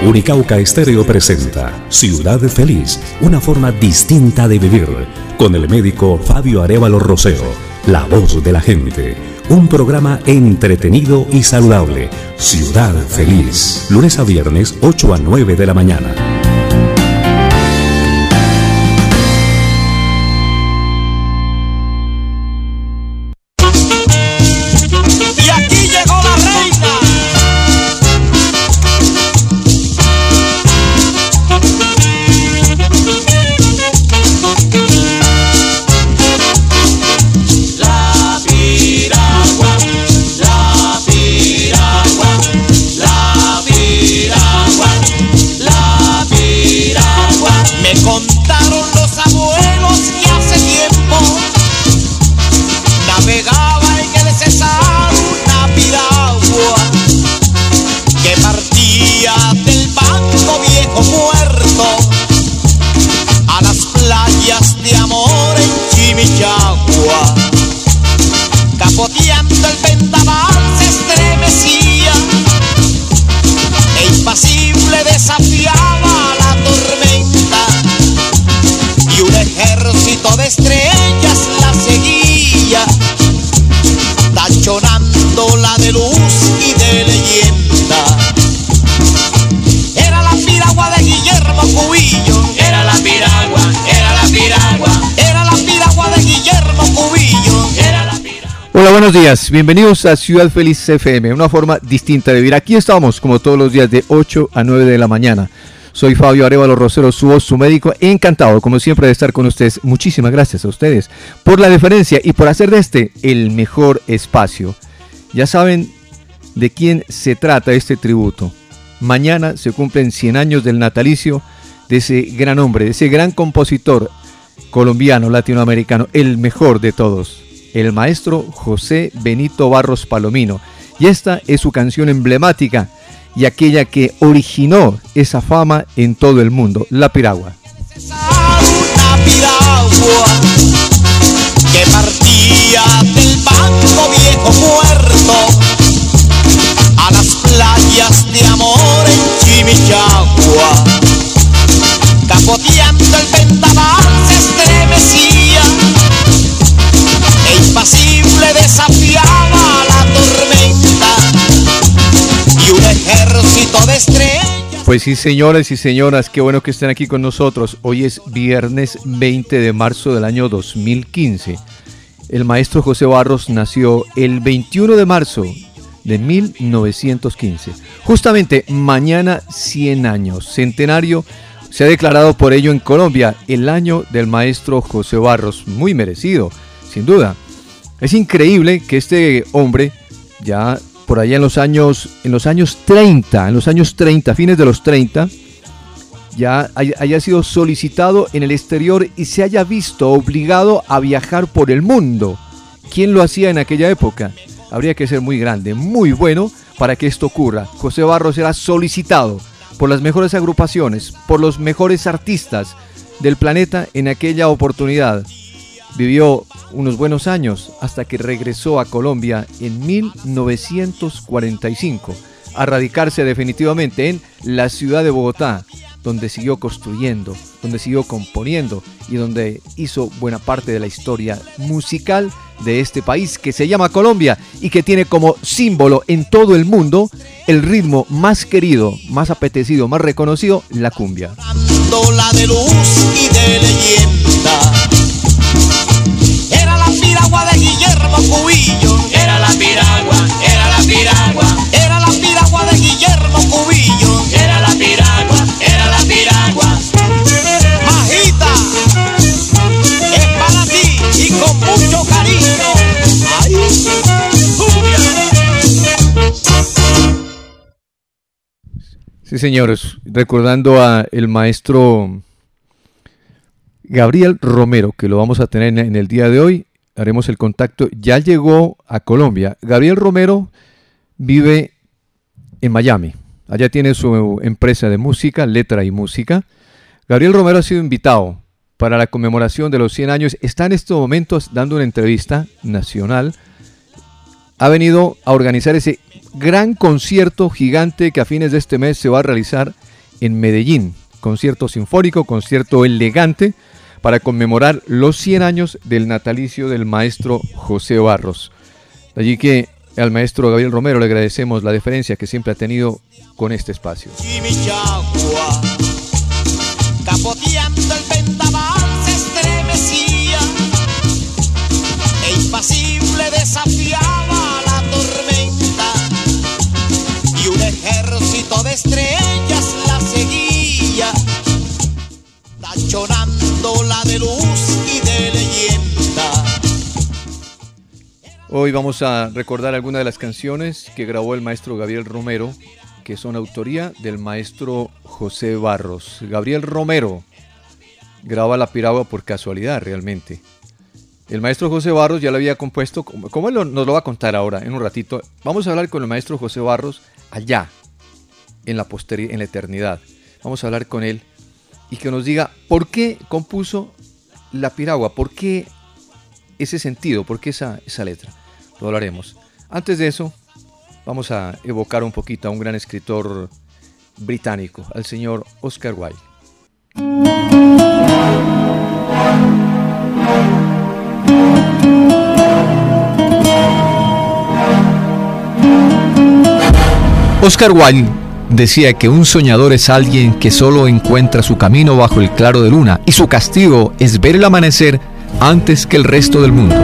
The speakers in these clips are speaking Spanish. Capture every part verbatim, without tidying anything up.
Unicauca Estéreo presenta Ciudad Feliz, una forma distinta de vivir, con el médico Fabio Arévalo Rosero, la voz de la gente. Un programa entretenido y saludable. Ciudad Feliz, lunes a viernes, ocho a nueve de la mañana. Hola, buenos días, bienvenidos a Ciudad Feliz F M, una forma distinta de vivir. Aquí estamos como todos los días de ocho a nueve de la mañana. Soy Fabio Arévalo Rosero, su voz, su médico, encantado como siempre de estar con ustedes. Muchísimas gracias a ustedes por la deferencia y por hacer de este el mejor espacio. Ya saben de quién se trata este tributo. Mañana se cumplen cien años del natalicio de ese gran hombre, de ese gran compositor colombiano, latinoamericano, el mejor de todos, el maestro José Benito Barros Palomino. Y esta es su canción emblemática y aquella que originó esa fama en todo el mundo, La Piragua. Una piragua que partía del banco viejo muerto a las playas de amor en Chimichagua. Capoteando el vendaval se estremecía e impasible desafiaba la tormenta y un ejército de estrellas. Pues sí, señores y señoras, qué bueno que estén aquí con nosotros. Hoy es viernes veinte de marzo del año dos mil quince. El maestro José Barros nació el veintiuno de marzo de mil novecientos quince. Justamente mañana cien años, centenario. Se ha declarado por ello en Colombia el año del maestro José Barros, muy merecido, sin duda. Es increíble que este hombre, ya por allá en los años, en los años treinta, en los años treinta, fines de los treinta, ya haya sido solicitado en el exterior y se haya visto obligado a viajar por el mundo. ¿Quién lo hacía en aquella época? Habría que ser muy grande, muy bueno para que esto ocurra. José Barros era solicitado por las mejores agrupaciones, por los mejores artistas del planeta en aquella oportunidad. Vivió unos buenos años hasta que regresó a Colombia en mil novecientos cuarenta y cinco a radicarse definitivamente en la ciudad de Bogotá, donde siguió construyendo, donde siguió componiendo y donde hizo buena parte de la historia musical de este país que se llama Colombia y que tiene como símbolo en todo el mundo el ritmo más querido, más apetecido, más reconocido, la cumbia. La de luz y de leyenda. Era la piragua de Guillermo Cubillo. Era la piragua, era la piragua. Era la piragua de Guillermo Cubillo. Era la piragua, era la piragua. Majita, es para ti y con mucho cariño. Ay, cumbia. Sí, señores, recordando a el maestro Gabriel Romero, que lo vamos a tener en el día de hoy, haremos el contacto, ya llegó a Colombia. Gabriel Romero vive en Miami, allá tiene su empresa de música, letra y música. Gabriel Romero ha sido invitado para la conmemoración de los cien años, está en estos momentos dando una entrevista nacional, ha venido a organizar ese gran concierto gigante que a fines de este mes se va a realizar en Medellín. Concierto sinfónico, concierto elegante para conmemorar los cien años del natalicio del maestro José Barros. Allí que al maestro Gabriel Romero le agradecemos la deferencia que siempre ha tenido con este espacio. Chimichagua, capoteando el vendaval se estremecía e impasible desafiaba la tormenta y un ejército de estrellas la seguía, tachonándola de luz y de leyenda. Hoy vamos a recordar algunas de las canciones que grabó el maestro Gabriel Romero, que son autoría del maestro José Barros. Gabriel Romero graba La Piragua por casualidad realmente. El maestro José Barros ya lo había compuesto, como él lo, nos lo va a contar ahora en un ratito. Vamos a hablar con el maestro José Barros allá, en la posteridad, en la eternidad. Vamos a hablar con él y que nos diga por qué compuso La Piragua, por qué ese sentido, por qué esa, esa letra. Lo hablaremos. Antes de eso, vamos a evocar un poquito a un gran escritor británico, al señor Oscar Wilde. Oscar Wilde decía que un soñador es alguien que solo encuentra su camino bajo el claro de luna y su castigo es ver el amanecer antes que el resto del mundo.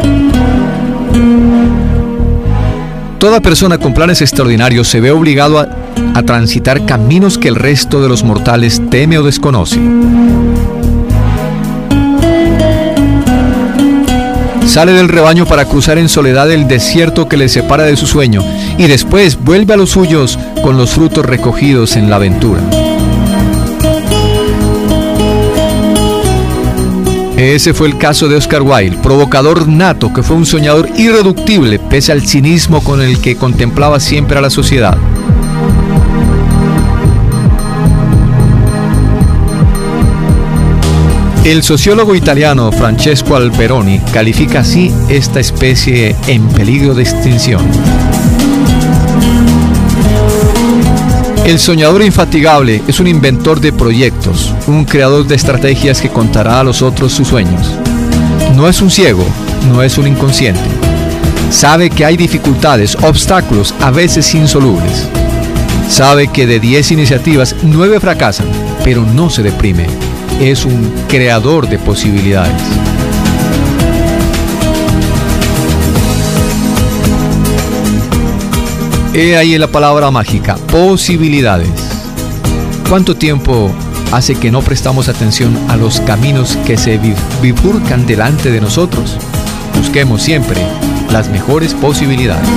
Toda persona con planes extraordinarios se ve obligado a, a transitar caminos que el resto de los mortales teme o desconoce. Sale del rebaño para cruzar en soledad el desierto que le separa de su sueño y después vuelve a los suyos con los frutos recogidos en la aventura. Ese fue el caso de Oscar Wilde, provocador nato que fue un soñador irreductible pese al cinismo con el que contemplaba siempre a la sociedad. El sociólogo italiano Francesco Alberoni califica así esta especie en peligro de extinción. El soñador infatigable es un inventor de proyectos, un creador de estrategias que contará a los otros sus sueños. No es un ciego, no es un inconsciente. Sabe que hay dificultades, obstáculos, a veces insolubles. Sabe que de diez iniciativas, nueve fracasan, pero no se deprime. Es un creador de posibilidades. He ahí la palabra mágica, posibilidades. ¿Cuánto tiempo hace que no prestamos atención a los caminos que se bifurcan delante de nosotros? Busquemos siempre las mejores posibilidades.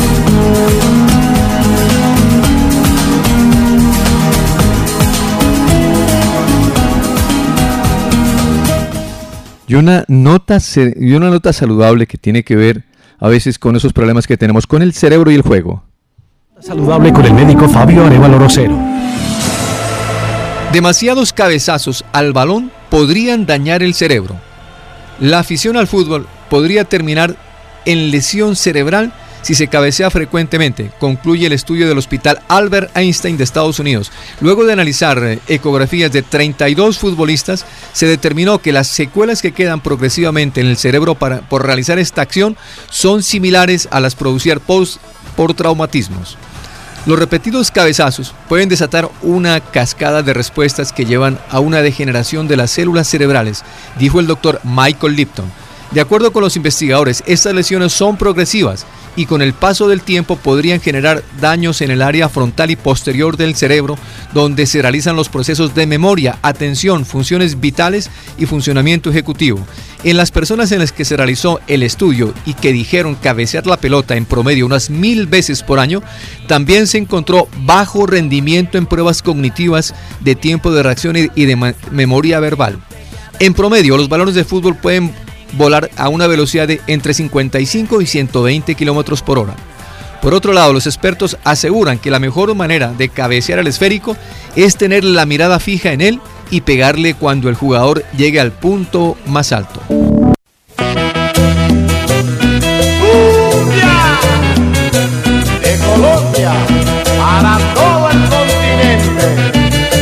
Y una nota, y una nota saludable que tiene que ver a veces con esos problemas que tenemos con el cerebro y el juego. Saludable con el médico Fabio Arevalo Rosero. Demasiados cabezazos al balón podrían dañar el cerebro. La afición al fútbol podría terminar en lesión cerebral si se cabecea frecuentemente, concluye el estudio del Hospital Albert Einstein de Estados Unidos. Luego de analizar ecografías de treinta y dos futbolistas, se determinó que las secuelas que quedan progresivamente en el cerebro para, por realizar esta acción son similares a las producidas post, por traumatismos. Los repetidos cabezazos pueden desatar una cascada de respuestas que llevan a una degeneración de las células cerebrales, dijo el doctor Michael Lipton. De acuerdo con los investigadores, estas lesiones son progresivas y con el paso del tiempo podrían generar daños en el área frontal y posterior del cerebro, donde se realizan los procesos de memoria, atención, funciones vitales y funcionamiento ejecutivo. En las personas en las que se realizó el estudio y que dijeron cabecear la pelota en promedio unas mil veces por año, también se encontró bajo rendimiento en pruebas cognitivas de tiempo de reacción y de ma- memoria verbal. En promedio, los balones de fútbol pueden volar a una velocidad de entre cincuenta y cinco y ciento veinte kilómetros por hora. Por otro lado, los expertos aseguran que la mejor manera de cabecear al esférico es tener la mirada fija en él y pegarle cuando el jugador llegue al punto más alto. ¡Cumbia! De Colombia para todo el continente.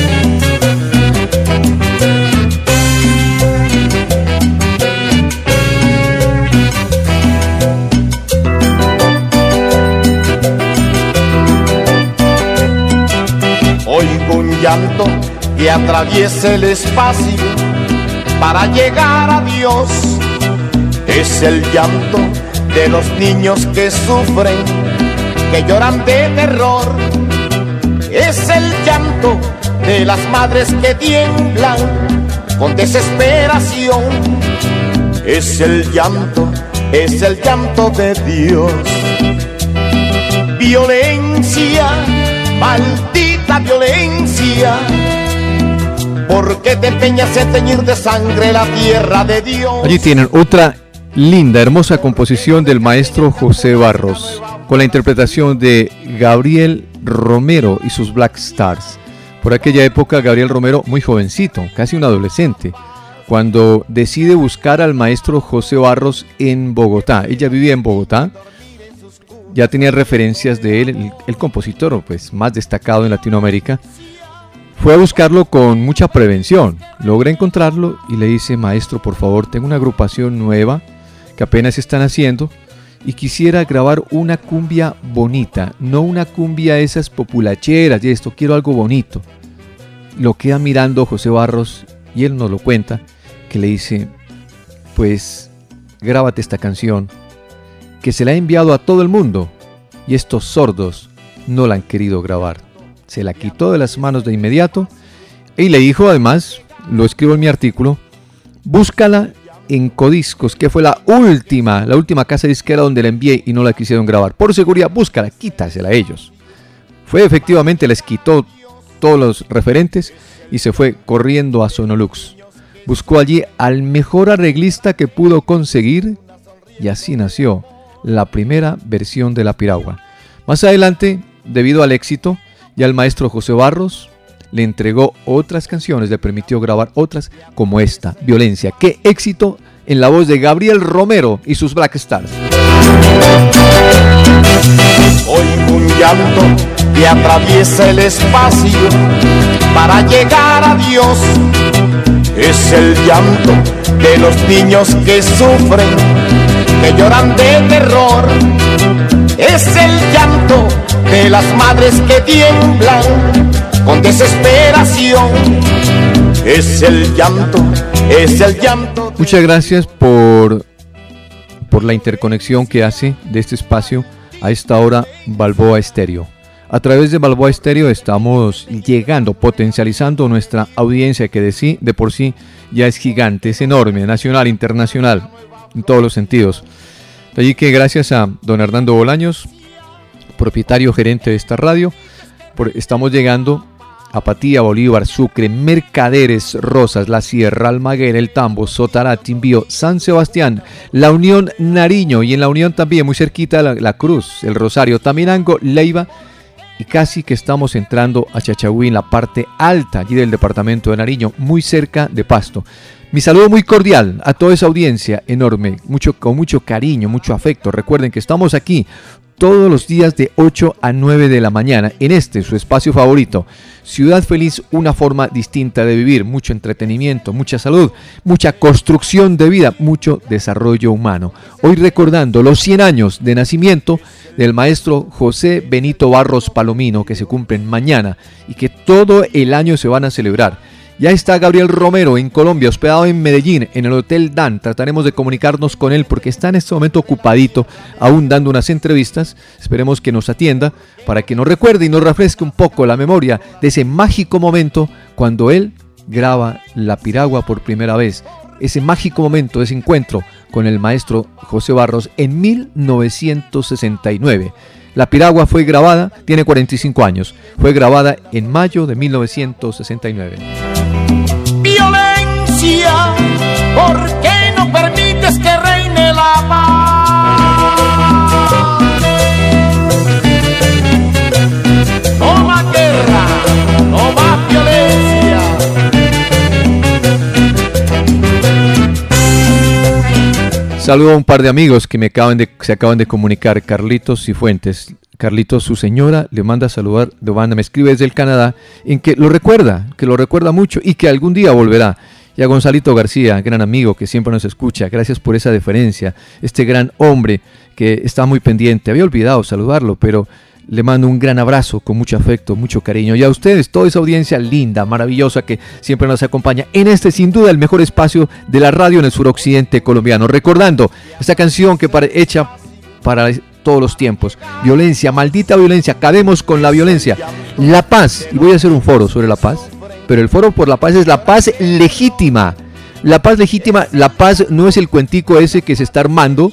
llanto que atraviesa el espacio para llegar a Dios. Es el llanto de los niños que sufren, que lloran de terror. Es el llanto de las madres que tiemblan con desesperación. Es el llanto, es el llanto de Dios. Violencia, maldita violencia, ¿por qué te empeñas en teñir de sangre la tierra de Dios? Allí tienen otra linda, hermosa composición del maestro José Barros, con la interpretación de Gabriel Romero y sus Black Stars. Por aquella época, Gabriel Romero, muy jovencito, casi un adolescente, cuando decide buscar al maestro José Barros en Bogotá. Ella vivía en Bogotá, ya tenía referencias de él, el, el compositor pues, más destacado en Latinoamérica. Fue a buscarlo con mucha prevención, logra encontrarlo y le dice: maestro, por favor, tengo una agrupación nueva que apenas están haciendo y quisiera grabar una cumbia bonita, no una cumbia esas populacheras y esto, quiero algo bonito. Lo queda mirando José Barros y él nos lo cuenta, que le dice: pues grábate esta canción, que se la he enviado a todo el mundo y estos sordos no la han querido grabar. Se la quitó de las manos de inmediato y le dijo, además, lo escribo en mi artículo, búscala en Codiscos, que fue la última, la última casa disquera donde la envié y no la quisieron grabar. Por seguridad, búscala, quítasela a ellos. Fue efectivamente, les quitó todos los referentes y se fue corriendo a Sonolux. Buscó allí al mejor arreglista que pudo conseguir y así nació la primera versión de La Piragua. Más adelante, debido al éxito, ya el maestro José Barros le entregó otras canciones, le permitió grabar otras como esta, Violencia. ¡Qué éxito! En la voz de Gabriel Romero y sus Black Stars. Oigo un llanto que atraviesa el espacio para llegar a Dios. Es el llanto de los niños que sufren, que lloran de terror. Es el llanto de las madres que tiemblan con desesperación. Es el llanto, es el llanto. Muchas gracias por, por la interconexión que hace de este espacio a esta hora Balboa Estéreo. A través de Balboa Estéreo estamos llegando, potencializando nuestra audiencia que de, sí, de por sí ya es gigante, es enorme, nacional, internacional, en todos los sentidos. De allí que gracias a don Hernando Bolaños, propietario gerente de esta radio, por, estamos llegando a Patía, Bolívar, Sucre, Mercaderes, Rosas, La Sierra, Almaguer, El Tambo, Sotará, Timbío, San Sebastián, La Unión, Nariño y en La Unión también muy cerquita la, la Cruz, El Rosario, Taminango, Leiva y casi que estamos entrando a Chachagüí en la parte alta allí del departamento de Nariño, muy cerca de Pasto. Mi saludo muy cordial a toda esa audiencia enorme, mucho, con mucho cariño, mucho afecto. Recuerden que estamos aquí todos los días de ocho a nueve de la mañana en este, su espacio favorito. Ciudad Feliz, una forma distinta de vivir, mucho entretenimiento, mucha salud, mucha construcción de vida, mucho desarrollo humano. Hoy recordando los cien años de nacimiento del maestro José Benito Barros Palomino, que se cumplen mañana y que todo el año se van a celebrar. Ya está Gabriel Romero en Colombia, hospedado en Medellín, en el Hotel Dan. Trataremos de comunicarnos con él porque está en este momento ocupadito, aún dando unas entrevistas. Esperemos que nos atienda para que nos recuerde y nos refresque un poco la memoria de ese mágico momento cuando él graba La Piragua por primera vez. Ese mágico momento, ese encuentro con el maestro José Barros en mil novecientos sesenta y nueve. La Piragua fue grabada, tiene cuarenta y cinco años, fue grabada en mayo de mil novecientos sesenta y nueve. Violencia, ¿por qué no permites que reine la paz? No más guerra, no más violencia. Saludo a un par de amigos que me acaban de, se acaban de comunicar, Carlitos Cifuentes. Carlitos, su señora, le manda a saludar, de banda, me escribe desde el Canadá, en que lo recuerda, que lo recuerda mucho y que algún día volverá. Y a Gonzalito García, gran amigo que siempre nos escucha, gracias por esa deferencia, este gran hombre que está muy pendiente. Había olvidado saludarlo, pero Le mando un gran abrazo con mucho afecto, mucho cariño. Y a ustedes, toda esa audiencia linda, maravillosa que siempre nos acompaña en este, sin duda, el mejor espacio de la radio en el suroccidente colombiano. Recordando esta canción que para, hecha para todos los tiempos. Violencia, maldita violencia, acabemos con la violencia. La paz, y voy a hacer un foro sobre la paz, pero el foro por la paz es la paz legítima. La paz legítima, la paz no es el cuentico ese que se está armando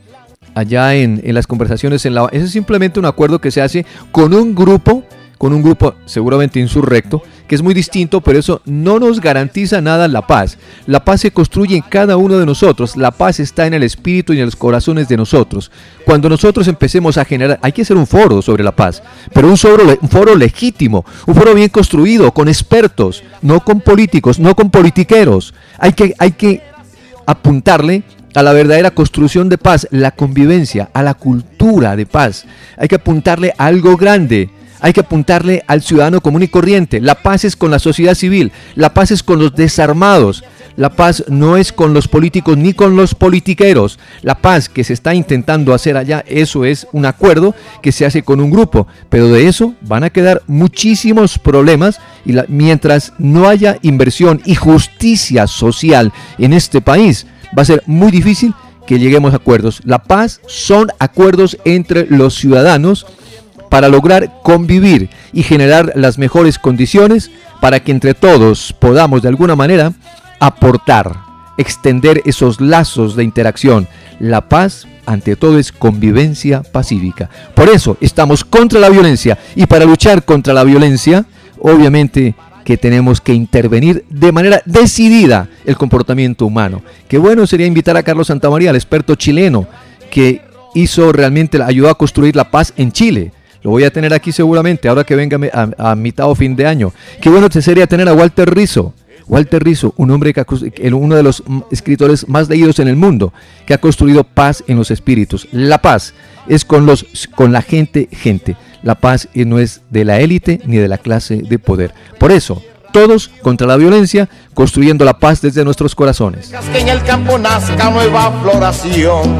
allá en, en las conversaciones en la... Ese es simplemente un acuerdo que se hace con un grupo, con un grupo seguramente insurrecto, que es muy distinto, pero eso no nos garantiza nada la paz. La paz se construye en cada uno de nosotros, la paz está en el espíritu y en los corazones de nosotros. Cuando nosotros empecemos a generar, hay que hacer un foro sobre la paz, pero un foro, un foro legítimo, un foro bien construido, con expertos, no con políticos, no con politiqueros. Hay que, hay que apuntarle a la verdadera construcción de paz, la convivencia, a la cultura de paz. Hay que apuntarle a algo grande, hay que apuntarle al ciudadano común y corriente. La paz es con la sociedad civil, la paz es con los desarmados, la paz no es con los políticos ni con los politiqueros. La paz que se está intentando hacer allá, eso es un acuerdo que se hace con un grupo, pero de eso van a quedar muchísimos problemas y la, mientras no haya inversión y justicia social en este país, va a ser muy difícil que lleguemos a acuerdos. La paz son acuerdos entre los ciudadanos para lograr convivir y generar las mejores condiciones para que entre todos podamos de alguna manera aportar, extender esos lazos de interacción. La paz, ante todo, es convivencia pacífica. Por eso estamos contra la violencia, y para luchar contra la violencia, obviamente que tenemos que intervenir de manera decidida el comportamiento humano. Qué bueno sería invitar a Carlos Santamaría, el experto chileno, que hizo realmente, ayudó a construir la paz en Chile. Lo voy a tener aquí seguramente, ahora que venga a, a mitad o fin de año. Qué bueno sería tener a Walter Rizzo. Walter Rizzo, un hombre que uno de los escritores más leídos en el mundo, que ha construido paz en los espíritus. La paz es con, los, con la gente, gente. La paz no es de la élite ni de la clase de poder. Por eso, todos contra la violencia, construyendo la paz desde nuestros corazones. Que en el campo nazca nueva floración.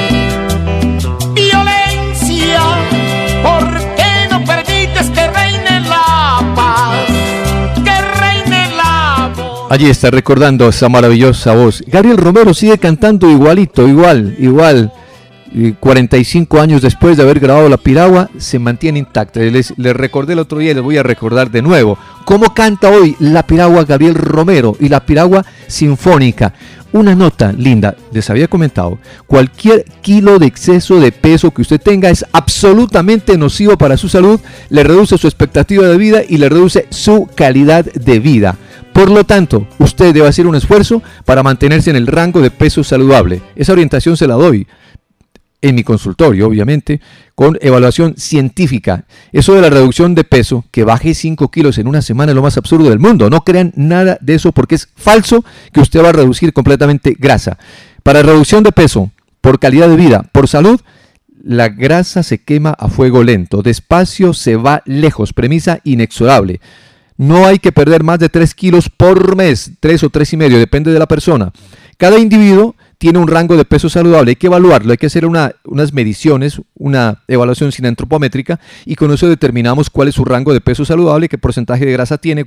Violencia, ¿por qué no permites que reine la paz? Que reine la voz. Allí está recordando esa maravillosa voz. Gabriel Romero sigue cantando igualito, igual, igual. cuarenta y cinco años después de haber grabado La Piragua, se mantiene intacta. Les, les recordé el otro día y les voy a recordar de nuevo cómo canta hoy La Piragua Gabriel Romero y La Piragua Sinfónica. Una nota linda, les había comentado, cualquier kilo de exceso de peso que usted tenga es absolutamente nocivo para su salud, le reduce su expectativa de vida y le reduce su calidad de vida. Por lo tanto, usted debe hacer un esfuerzo para mantenerse en el rango de peso saludable. Esa orientación se la doy en mi consultorio, obviamente, con evaluación científica. Eso de la reducción de peso, que baje cinco kilos en una semana, es lo más absurdo del mundo. No crean nada de eso, porque es falso que usted va a reducir completamente grasa. Para reducción de peso, por calidad de vida, por salud, la grasa se quema a fuego lento, despacio se va lejos, premisa inexorable. No hay que perder más de tres kilos por mes, tres o tres y medio, depende de la persona. Cada individuo tiene un rango de peso saludable, hay que evaluarlo, hay que hacer una, unas mediciones, una evaluación antropométrica, y con eso determinamos cuál es su rango de peso saludable, qué porcentaje de grasa tiene,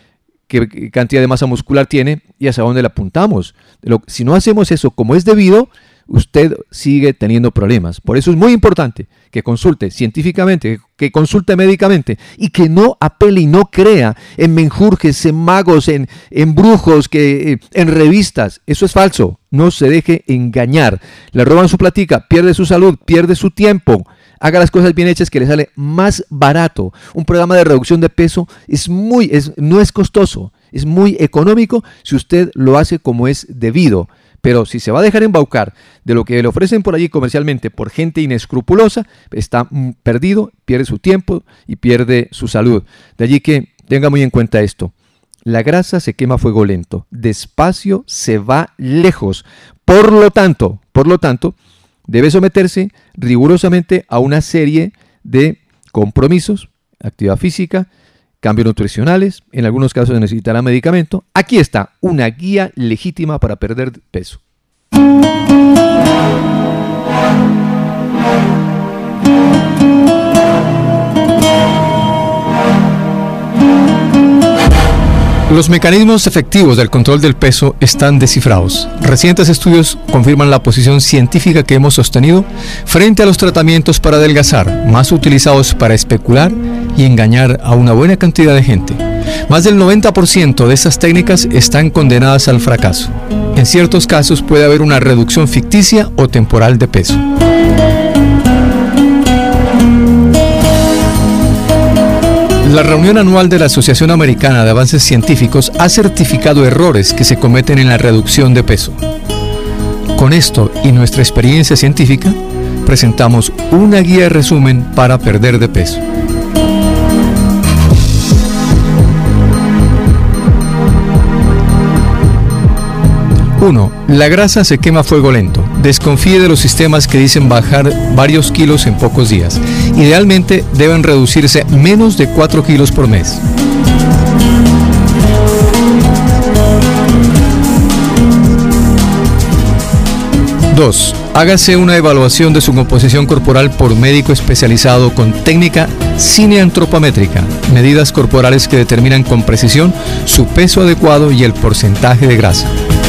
qué cantidad de masa muscular tiene y hacia dónde le apuntamos. Si no hacemos eso como es debido, usted sigue teniendo problemas. Por eso es muy importante que consulte científicamente, que consulte médicamente y que no apele y no crea en menjurjes, en magos, en, en brujos, que, en revistas. Eso es falso. No se deje engañar. Le roban su platica, pierde su salud, pierde su tiempo. Haga las cosas bien hechas, que le sale más barato. Un programa de reducción de peso es muy, es, no es costoso, es muy económico si usted lo hace como es debido. Pero si se va a dejar embaucar de lo que le ofrecen por allí comercialmente por gente inescrupulosa, está perdido, pierde su tiempo y pierde su salud. De allí que tenga muy en cuenta esto. La grasa se quema a fuego lento, despacio se va lejos. Por lo tanto, por lo tanto, debe someterse rigurosamente a una serie de compromisos, actividad física, cambios nutricionales, en algunos casos necesitará medicamento. Aquí está una guía legítima para perder peso. Los mecanismos efectivos del control del peso están descifrados. Recientes estudios confirman la posición científica que hemos sostenido frente a los tratamientos para adelgazar, más utilizados para especular y engañar a una buena cantidad de gente. Más del noventa por ciento de estas técnicas están condenadas al fracaso. En ciertos casos puede haber una reducción ficticia o temporal de peso. La reunión anual de la Asociación Americana de Avances Científicos ha certificado errores que se cometen en la reducción de peso. Con esto y nuestra experiencia científica, presentamos una guía de resumen para perder de peso. uno. La grasa se quema a fuego lento. Desconfíe de los sistemas que dicen bajar varios kilos en pocos días. Idealmente deben reducirse menos de cuatro kilos por mes. dos. Hágase una evaluación de su composición corporal por médico especializado con técnica cineantropométrica, medidas corporales que determinan con precisión su peso adecuado y el porcentaje de grasa.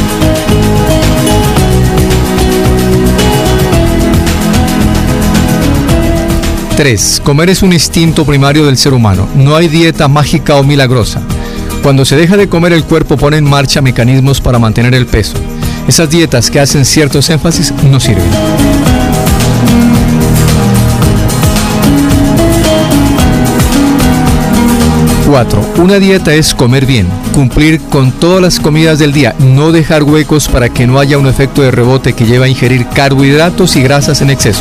tres. Comer es un instinto primario del ser humano. No hay dieta mágica o milagrosa. Cuando se deja de comer, el cuerpo pone en marcha mecanismos para mantener el peso. Esas dietas que hacen ciertos énfasis no sirven. cuatro. Una dieta es comer bien, cumplir con todas las comidas del día, no dejar huecos para que no haya un efecto de rebote que lleva a ingerir carbohidratos y grasas en exceso.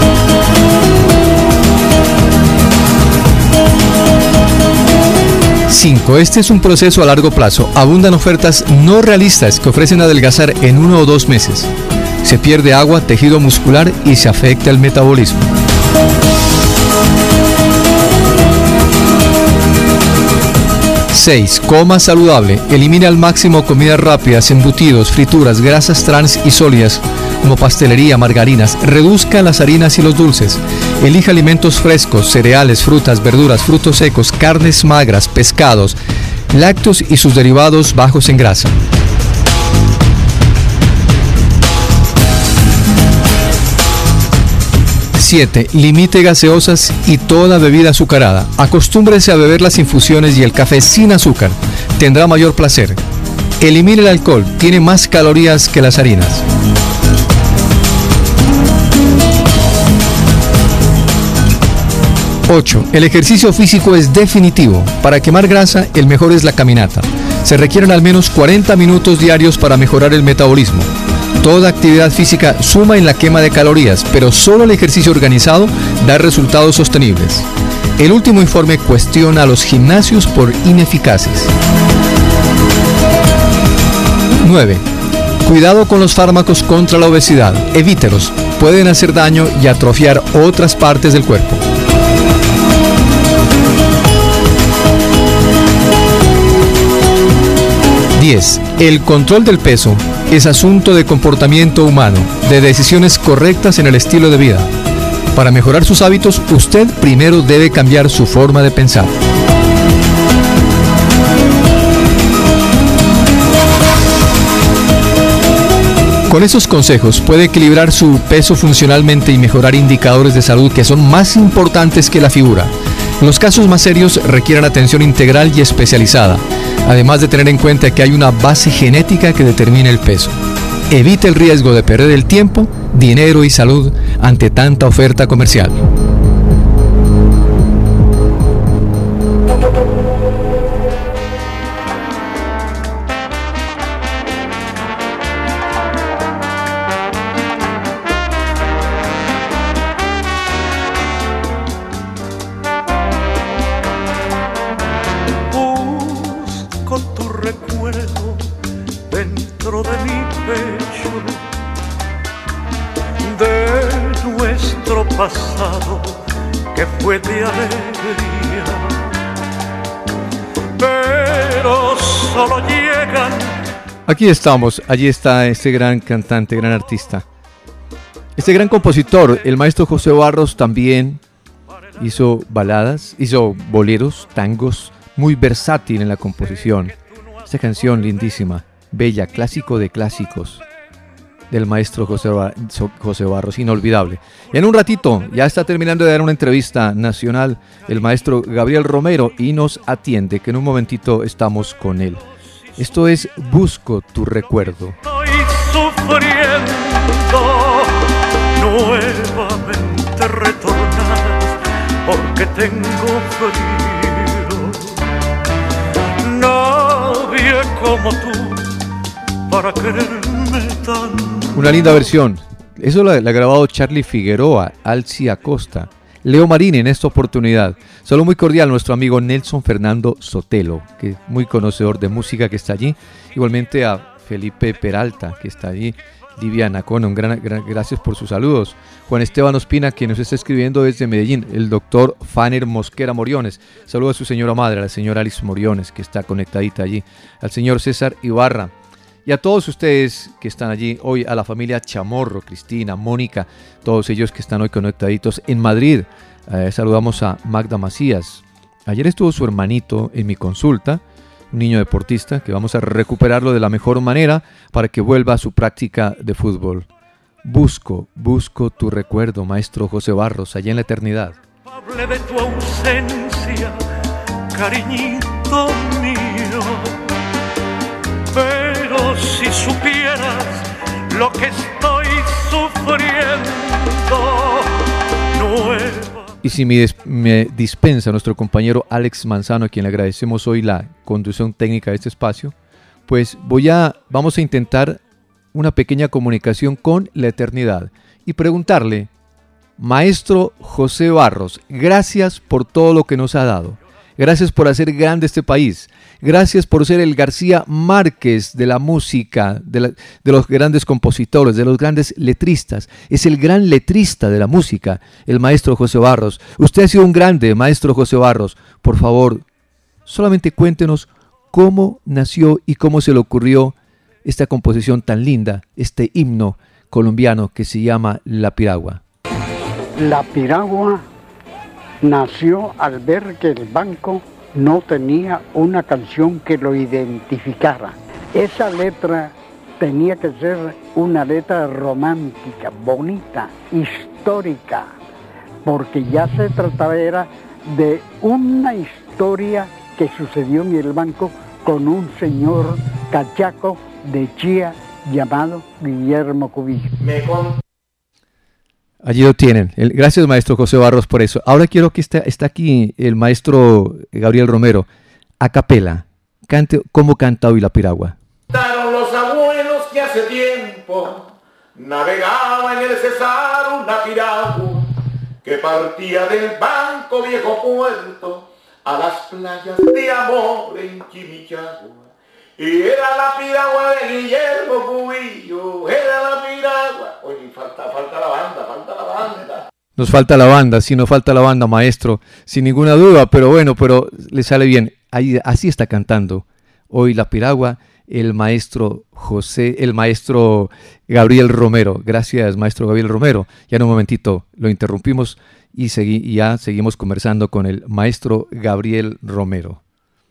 cinco. Este es un proceso a largo plazo. Abundan ofertas no realistas que ofrecen adelgazar en uno o dos meses. Se pierde agua, tejido muscular y se afecta el metabolismo. seis. Coma saludable. Elimine al máximo comidas rápidas, embutidos, frituras, grasas trans y sólidas como pastelería, margarinas. Reduzca las harinas y los dulces. Elija alimentos frescos, cereales, frutas, verduras, frutos secos, carnes magras, pescados, lácteos y sus derivados bajos en grasa. siete. Limite gaseosas y toda bebida azucarada. Acostúmbrese a beber las infusiones y el café sin azúcar. Tendrá mayor placer. Elimine el alcohol. Tiene más calorías que las harinas. ocho. El ejercicio físico es definitivo. Para quemar grasa, el mejor es la caminata. Se requieren al menos cuarenta minutos diarios para mejorar el metabolismo. Toda actividad física suma en la quema de calorías, pero solo el ejercicio organizado da resultados sostenibles. El último informe cuestiona a los gimnasios por ineficaces. nueve. Cuidado con los fármacos contra la obesidad. Evítelos. Pueden hacer daño y atrofiar otras partes del cuerpo. diez. El control del peso es asunto de comportamiento humano, de decisiones correctas en el estilo de vida. Para mejorar sus hábitos, usted primero debe cambiar su forma de pensar. Con esos consejos puede equilibrar su peso funcionalmente y mejorar indicadores de salud que son más importantes que la figura. Los casos más serios requieren atención integral y especializada, además de tener en cuenta que hay una base genética que determina el peso. Evite el riesgo de perder el tiempo, dinero y salud ante tanta oferta comercial. Pasado que fue de alegría, pero solo llegan. Aquí estamos, allí está este gran cantante, gran artista, este gran compositor, el maestro José Barros. También hizo baladas, hizo boleros, tangos, muy versátil en la composición. Esta canción lindísima, bella, clásico de clásicos, del maestro José, Bar- José Barros, inolvidable. Y en un ratito, ya está terminando de dar una entrevista nacional el maestro Gabriel Romero y nos atiende, que en un momentito estamos con él. Esto es Busco tu recuerdo. Estoy sufriendo, nuevamente retornar, porque tengo frío. Nadie como tú para quererme tanto. Una linda versión. Eso la, la ha grabado Charlie Figueroa, Alci Acosta, Leo Marini en esta oportunidad. Saludo muy cordial a nuestro amigo Nelson Fernando Sotelo, que es muy conocedor de música, que está allí. Igualmente a Felipe Peralta, que está allí. Livia Nacona, un gran, gran, gracias por sus saludos. Juan Esteban Ospina, quien nos está escribiendo desde Medellín. El doctor Faner Mosquera Moriones. Saludos a su señora madre, a la señora Alice Moriones, que está conectadita allí. Al señor César Ibarra. Y a todos ustedes que están allí hoy, a la familia Chamorro, Cristina, Mónica, todos ellos que están hoy conectaditos en Madrid. Eh, saludamos a Magda Macías. Ayer estuvo su hermanito en mi consulta, un niño deportista, que vamos a recuperarlo de la mejor manera para que vuelva a su práctica de fútbol. Busco, busco tu recuerdo, maestro José Barros, allá en la eternidad. Hable de tu ausencia, cariñito mío. Pero si supieras lo que estoy sufriendo, nueva. Y si me, des- me dispensa nuestro compañero Alex Manzano, a quien le agradecemos hoy la conducción técnica de este espacio, pues voy a, vamos a intentar una pequeña comunicación con la eternidad y preguntarle, maestro José Barros, gracias por todo lo que nos ha dado. Gracias por hacer grande este país. Gracias por ser el García Márquez de la música, de, la, de los grandes compositores, de los grandes letristas. Es el gran letrista de la música, el maestro José Barros. Usted ha sido un grande, maestro José Barros. Por favor, solamente cuéntenos cómo nació y cómo se le ocurrió esta composición tan linda, este himno colombiano que se llama La Piragua. La Piragua nació al ver que el banco no tenía una canción que lo identificara. Esa letra tenía que ser una letra romántica, bonita, histórica, porque ya se trataba era de una historia que sucedió en el banco con un señor cachaco de Chía llamado Guillermo Cubillo. Allí lo tienen. El, gracias, maestro José Barros, por eso. Ahora quiero que esté, está aquí el maestro Gabriel Romero, a capela. Cante, ¿cómo canta hoy La Piragua? Contaron los abuelos que hace tiempo navegaba en el Cesar una piragua que partía del Banco Viejo Puerto a las playas de amor en Chimichagua. Y era la piragua de Guillermo Cubillo, era la piragua. Oye, falta, falta la banda, falta la banda. Nos falta la banda, sí, nos falta la banda, maestro, sin ninguna duda, pero bueno, pero le sale bien. Ahí, así está cantando hoy La Piragua el maestro José, el maestro Gabriel Romero. Gracias, maestro Gabriel Romero. Ya en un momentito lo interrumpimos y, segui, y ya seguimos conversando con el maestro Gabriel Romero.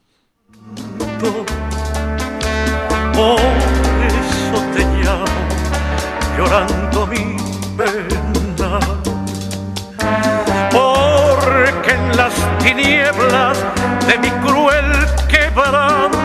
Por eso te llamo, llorando mi pena, porque en las tinieblas de mi cruel quebranto,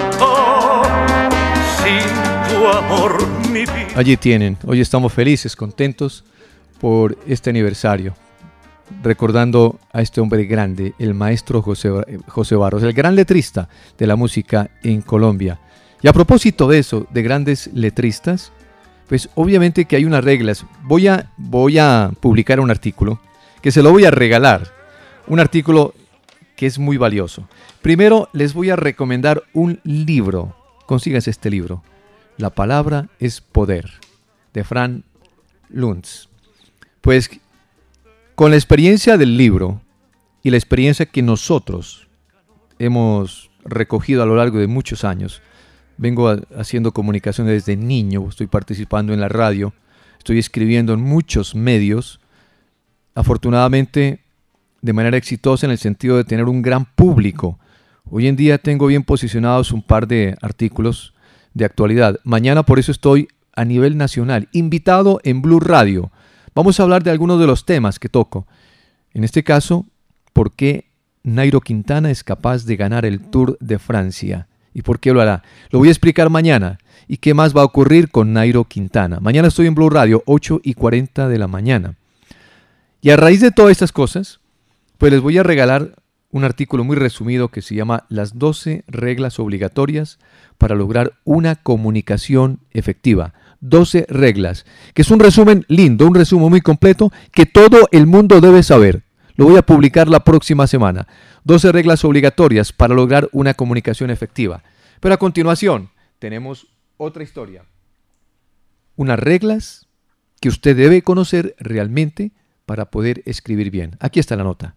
sin tu amor mi vida. Allí tienen, hoy estamos felices, contentos por este aniversario, recordando a este hombre grande, el maestro José, José Barros, el gran letrista de la música en Colombia. Y a propósito de eso, de grandes letristas, pues obviamente que hay unas reglas. Voy a, voy a publicar un artículo que se lo voy a regalar. Un artículo que es muy valioso. Primero les voy a recomendar un libro. Consíganse este libro. La palabra es poder, de Fran Luntz. Pues con la experiencia del libro y la experiencia que nosotros hemos recogido a lo largo de muchos años, vengo a, haciendo comunicación desde niño, estoy participando en la radio, estoy escribiendo en muchos medios, afortunadamente de manera exitosa en el sentido de tener un gran público, Hoy en día tengo bien posicionados un par de artículos de actualidad. Mañana por eso estoy a nivel nacional, invitado en Blue Radio. Vamos a hablar de algunos de los temas que toco. En este caso, ¿por qué Nairo Quintana es capaz de ganar el Tour de Francia? ¿Y por qué lo hará? Lo voy a explicar mañana. ¿Y qué más va a ocurrir con Nairo Quintana? Mañana estoy en Blue Radio, ocho y cuarenta de la mañana. Y a raíz de todas estas cosas, pues les voy a regalar un artículo muy resumido que se llama Las doce reglas obligatorias para lograr una comunicación efectiva. doce reglas, que es un resumen lindo, un resumen muy completo que todo el mundo debe saber. Lo voy a publicar la próxima semana. doce reglas obligatorias para lograr una comunicación efectiva. Pero a continuación tenemos otra historia. Unas reglas que usted debe conocer realmente para poder escribir bien. Aquí está la nota.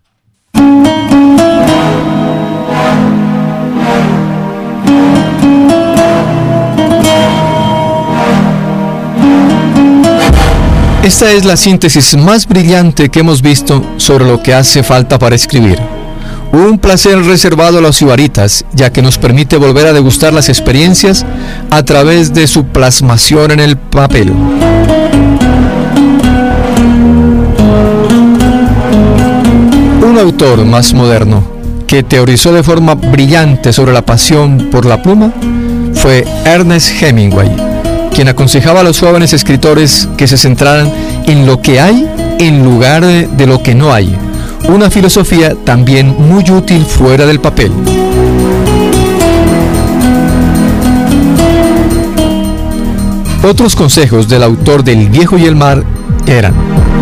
Esta es la síntesis más brillante que hemos visto sobre lo que hace falta para escribir. Un placer reservado a los ibaritas, ya que nos permite volver a degustar las experiencias a través de su plasmación en el papel. Un autor más moderno que teorizó de forma brillante sobre la pasión por la pluma fue Ernest Hemingway, quien aconsejaba a los jóvenes escritores que se centraran en lo que hay en lugar de, de lo que no hay. Una filosofía también muy útil fuera del papel. Otros consejos del autor del Viejo y el Mar eran: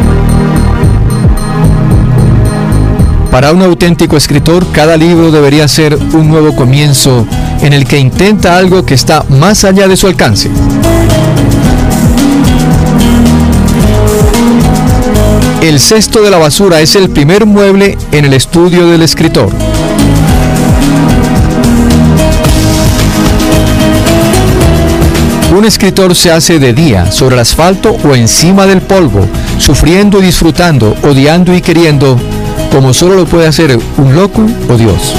para un auténtico escritor, cada libro debería ser un nuevo comienzo en el que intenta algo que está más allá de su alcance. El cesto de la basura es el primer mueble en el estudio del escritor. Un escritor se hace de día, sobre el asfalto o encima del polvo, sufriendo y disfrutando, odiando y queriendo, como solo lo puede hacer un loco o Dios.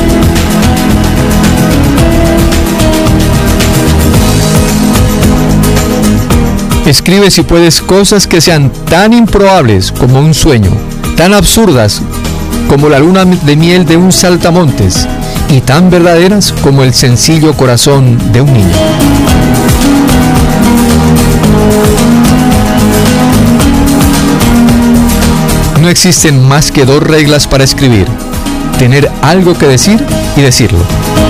Escribe, si puedes, cosas que sean tan improbables como un sueño, tan absurdas como la luna de miel de un saltamontes y tan verdaderas como el sencillo corazón de un niño. No existen más que dos reglas para escribir: tener algo que decir y decirlo.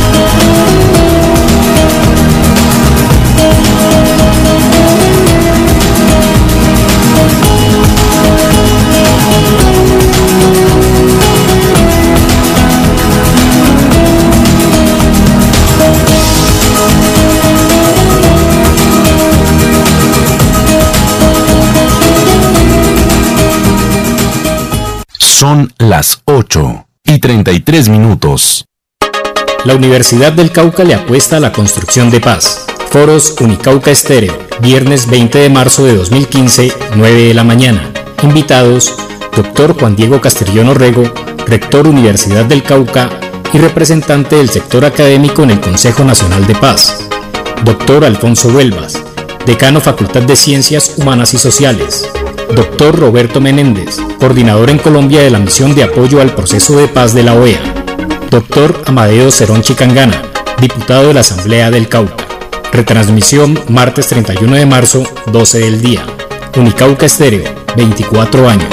Son las ocho y treinta y tres minutos. La Universidad del Cauca le apuesta a la construcción de paz. Foros Unicauca Estéreo, viernes veinte de marzo de dos mil quince, nueve de la mañana. Invitados: doctor Juan Diego Castellón Orrego, rector Universidad del Cauca y representante del sector académico en el Consejo Nacional de Paz. doctor Alfonso Huelvas, decano Facultad de Ciencias Humanas y Sociales. doctor Roberto Menéndez, coordinador en Colombia de la Misión de Apoyo al Proceso de Paz de la O E A. doctor Amadeo Cerón Chicangana, diputado de la Asamblea del Cauca. Retransmisión martes treinta y uno de marzo, doce del día. Unicauca Estéreo, veinticuatro años.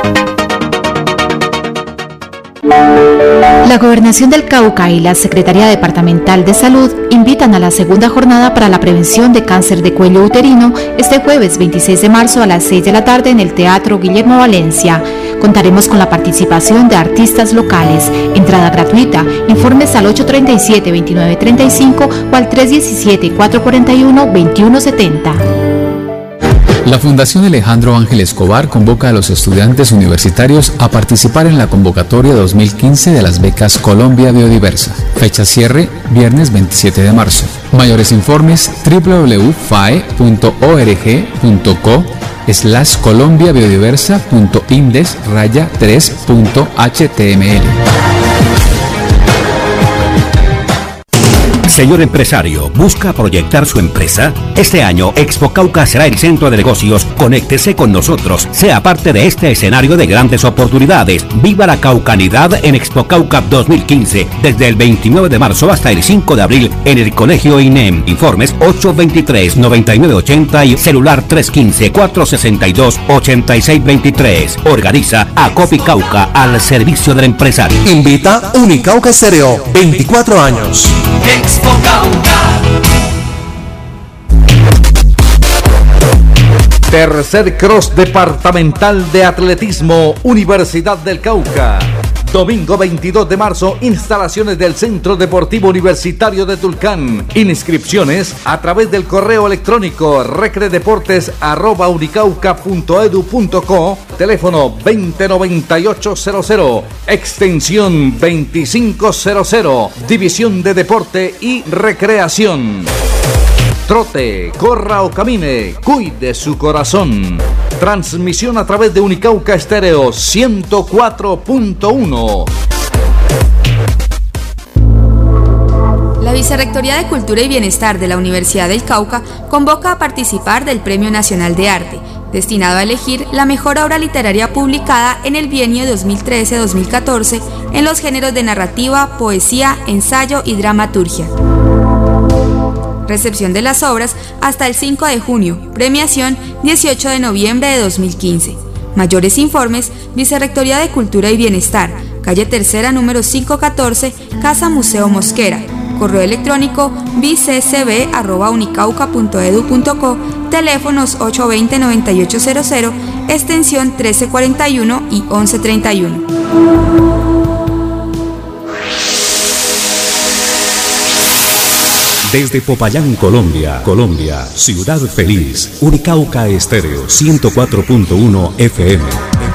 La Gobernación del Cauca y la Secretaría Departamental de Salud invitan a la segunda jornada para la prevención de cáncer de cuello uterino este jueves veintiséis de marzo a las seis de la tarde en el Teatro Guillermo Valencia. Contaremos con la participación de artistas locales. Entrada gratuita. Informes al ocho tres siete, veintinueve treinta y cinco o al tres uno siete, cuatro cuatro uno, veintiuno setenta. La Fundación Alejandro Ángel Escobar convoca a los estudiantes universitarios a participar en la convocatoria dos mil quince de las becas Colombia Biodiversa. Fecha cierre, viernes veintisiete de marzo. Mayores informes, w w w punto f a e punto org punto co slash colombia biodiversa punto indes raya tres punto h t m l. Señor empresario, ¿busca proyectar su empresa? Este año, Expo Cauca será el centro de negocios. Conéctese con nosotros. Sea parte de este escenario de grandes oportunidades. Viva la caucanidad en Expo Cauca dos mil quince, desde el veintinueve de marzo hasta el cinco de abril en el Colegio I N E M. Informes ocho veintitrés, noventa y nueve ochenta y celular tres quince, cuatro sesenta y dos, ochenta y seis veintitrés. Organiza Acopi Cauca al servicio del empresario. Invita Unicauca Estéreo, veinticuatro años. Expo Cauca. Tercer Cross Departamental de Atletismo, Universidad del Cauca. Domingo veintidós de marzo, instalaciones del Centro Deportivo Universitario de Tulcán. Inscripciones a través del correo electrónico recredeportes arroba unicauca punto edu punto co, teléfono veinte noventa y ocho cero cero, extensión veinticinco cero cero, División de Deporte y Recreación. Trote, corra o camine, cuide su corazón. Transmisión a través de Unicauca Estéreo ciento cuatro punto uno. La Vicerrectoría de Cultura y Bienestar de la Universidad del Cauca convoca a participar del Premio Nacional de Arte, destinado a elegir la mejor obra literaria publicada en el bienio dos mil trece a dos mil catorce en los géneros de narrativa, poesía, ensayo y dramaturgia. Recepción de las obras hasta el cinco de junio, premiación dieciocho de noviembre de dos mil quince. Mayores informes, Vicerrectoría de Cultura y Bienestar, calle Tercera número quinientos catorce, Casa Museo Mosquera, correo electrónico bccb arroba unicauca punto edu punto co, teléfonos ocho veinte, noventa y ocho cero cero, extensión trece cuarenta y uno y once treinta y uno. Desde Popayán, Colombia, Colombia, Ciudad Feliz, Unicauca Estéreo ciento cuatro punto uno F M.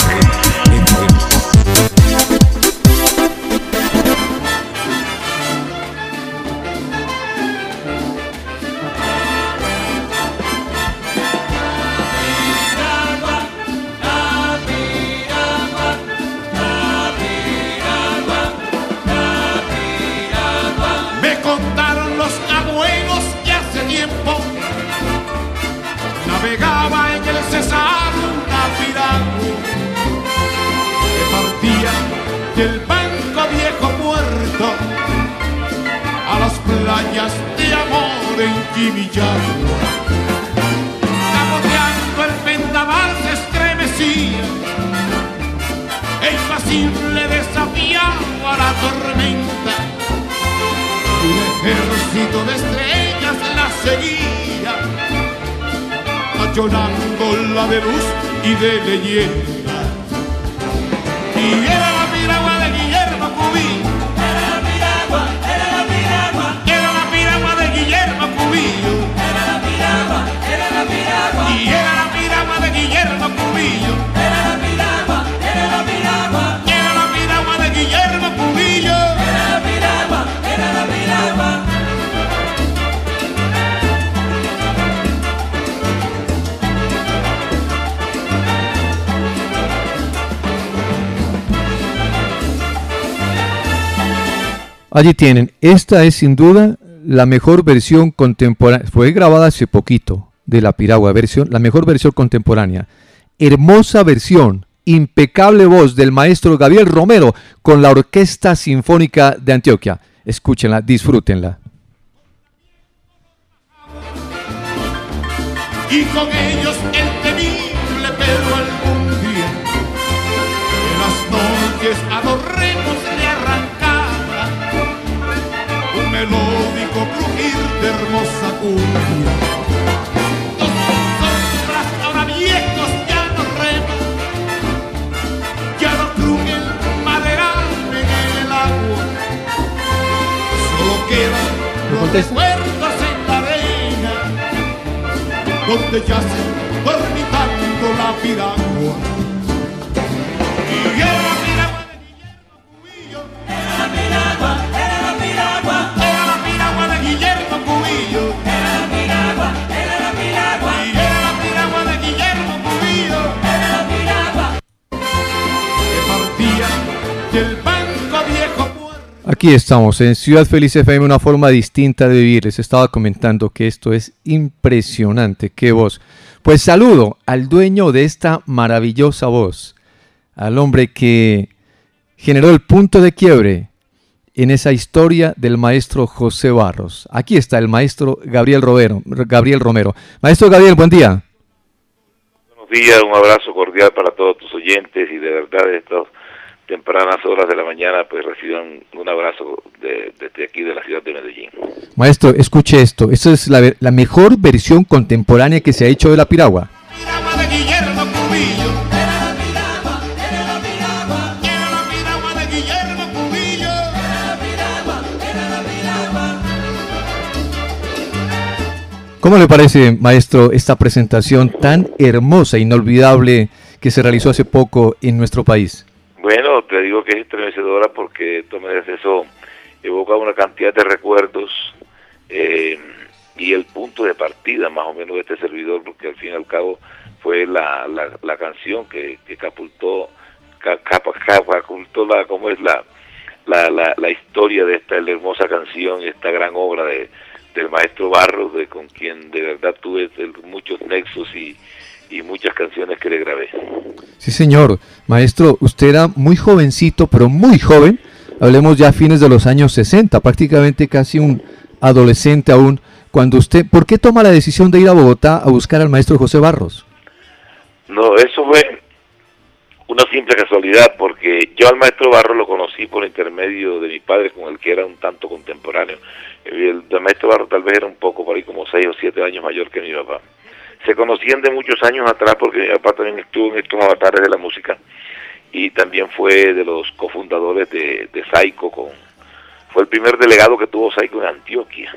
Navegaba en el Cesar una piragua que partía del Banco Viejo Puerto a las playas de amor en Quimillagua. Capoteando el vendaval se estremecía, e impasible desafiaba la tormenta, y un ejército de estrellas la seguía, llorándola de luz y de leyenda. Y era la piragua de Guillermo Cubillo. Era la piragua, era la piragua. Era la piragua de Guillermo Cubillo. Era la piragua, era la piragua. Y era la piragua de Guillermo Cubillo. Era la piragua, era la piragua. Era la piragua de Guillermo Cubillo. Era la piragua, era la piragua. Allí tienen, esta es sin duda la mejor versión contemporánea, fue grabada hace poquito de la piragua, versión, la mejor versión contemporánea. Hermosa versión, impecable voz del maestro Gabriel Romero con la Orquesta Sinfónica de Antioquia. Escúchenla, disfrútenla. Y con ellos el temible Pedro algún día, en las noches adoremos le arrancaba un melódico crujir de hermosa cumbia. Dos sombras ahora viejos ya no reman, ya no crujen maderal en el agua, solo quedan los recuerdos en la arena, donde yace dormitando la piragua. Y era la piragua de Guillermo Cubillo. Era la piragua, era la piragua. Era la piragua de Guillermo Cubillo. Era la piragua, era la piragua. Y era la piragua de Guillermo Cubillo. Era la piragua que partía del Banco Viejo Puerto. aquí estamos en Ciudad Feliz F M, una forma distinta de vivir. Les estaba comentando que esto es impresionante. ¡Qué voz! Pues saludo al dueño de esta maravillosa voz, al hombre que generó el punto de quiebre en esa historia del maestro José Barros. Aquí está el maestro Gabriel Romero. Gabriel Romero. Maestro Gabriel, buen día. Buenos días, un abrazo cordial para todos tus oyentes y de verdad de estas tempranas horas de la mañana pues reciban un abrazo de, desde aquí de la ciudad de Medellín. Maestro, escuche esto. Esta es la, la mejor versión contemporánea que se ha hecho de la piragua. Piragua de Guillermo Cubillo. Era la piragua, era la piragua. Era la piragua de Guillermo Cubillo. Era la piragua, era la piragua. ¿Cómo le parece, maestro, esta presentación tan hermosa, inolvidable, que se realizó hace poco en nuestro país? Bueno, te digo que es estremecedora porque eso evoca una cantidad de recuerdos eh, y el punto de partida más o menos de este servidor, porque al fin y al cabo fue la, la, la canción que, que capultó, capultó la, ¿cómo es la, la, la, la historia de esta hermosa canción, esta gran obra de, del maestro Barros, de con quien de verdad tuve muchos nexos y y muchas canciones que le grabé. Sí, señor. Maestro, usted era muy jovencito, pero muy joven. Hablemos ya a fines de los años sesenta, prácticamente casi un adolescente aún. Cuando usted, ¿por qué toma la decisión de ir a Bogotá a buscar al maestro José Barros? No, eso fue una simple casualidad, porque yo al maestro Barros lo conocí por intermedio de mi padre, con el que era un tanto contemporáneo. El, el maestro Barros tal vez era un poco por ahí como seis o siete años mayor que mi papá. Se conocían de muchos años atrás porque mi papá también estuvo en estos avatares de la música y también fue de los cofundadores de, de Saico, con, fue el primer delegado que tuvo Saico en Antioquia.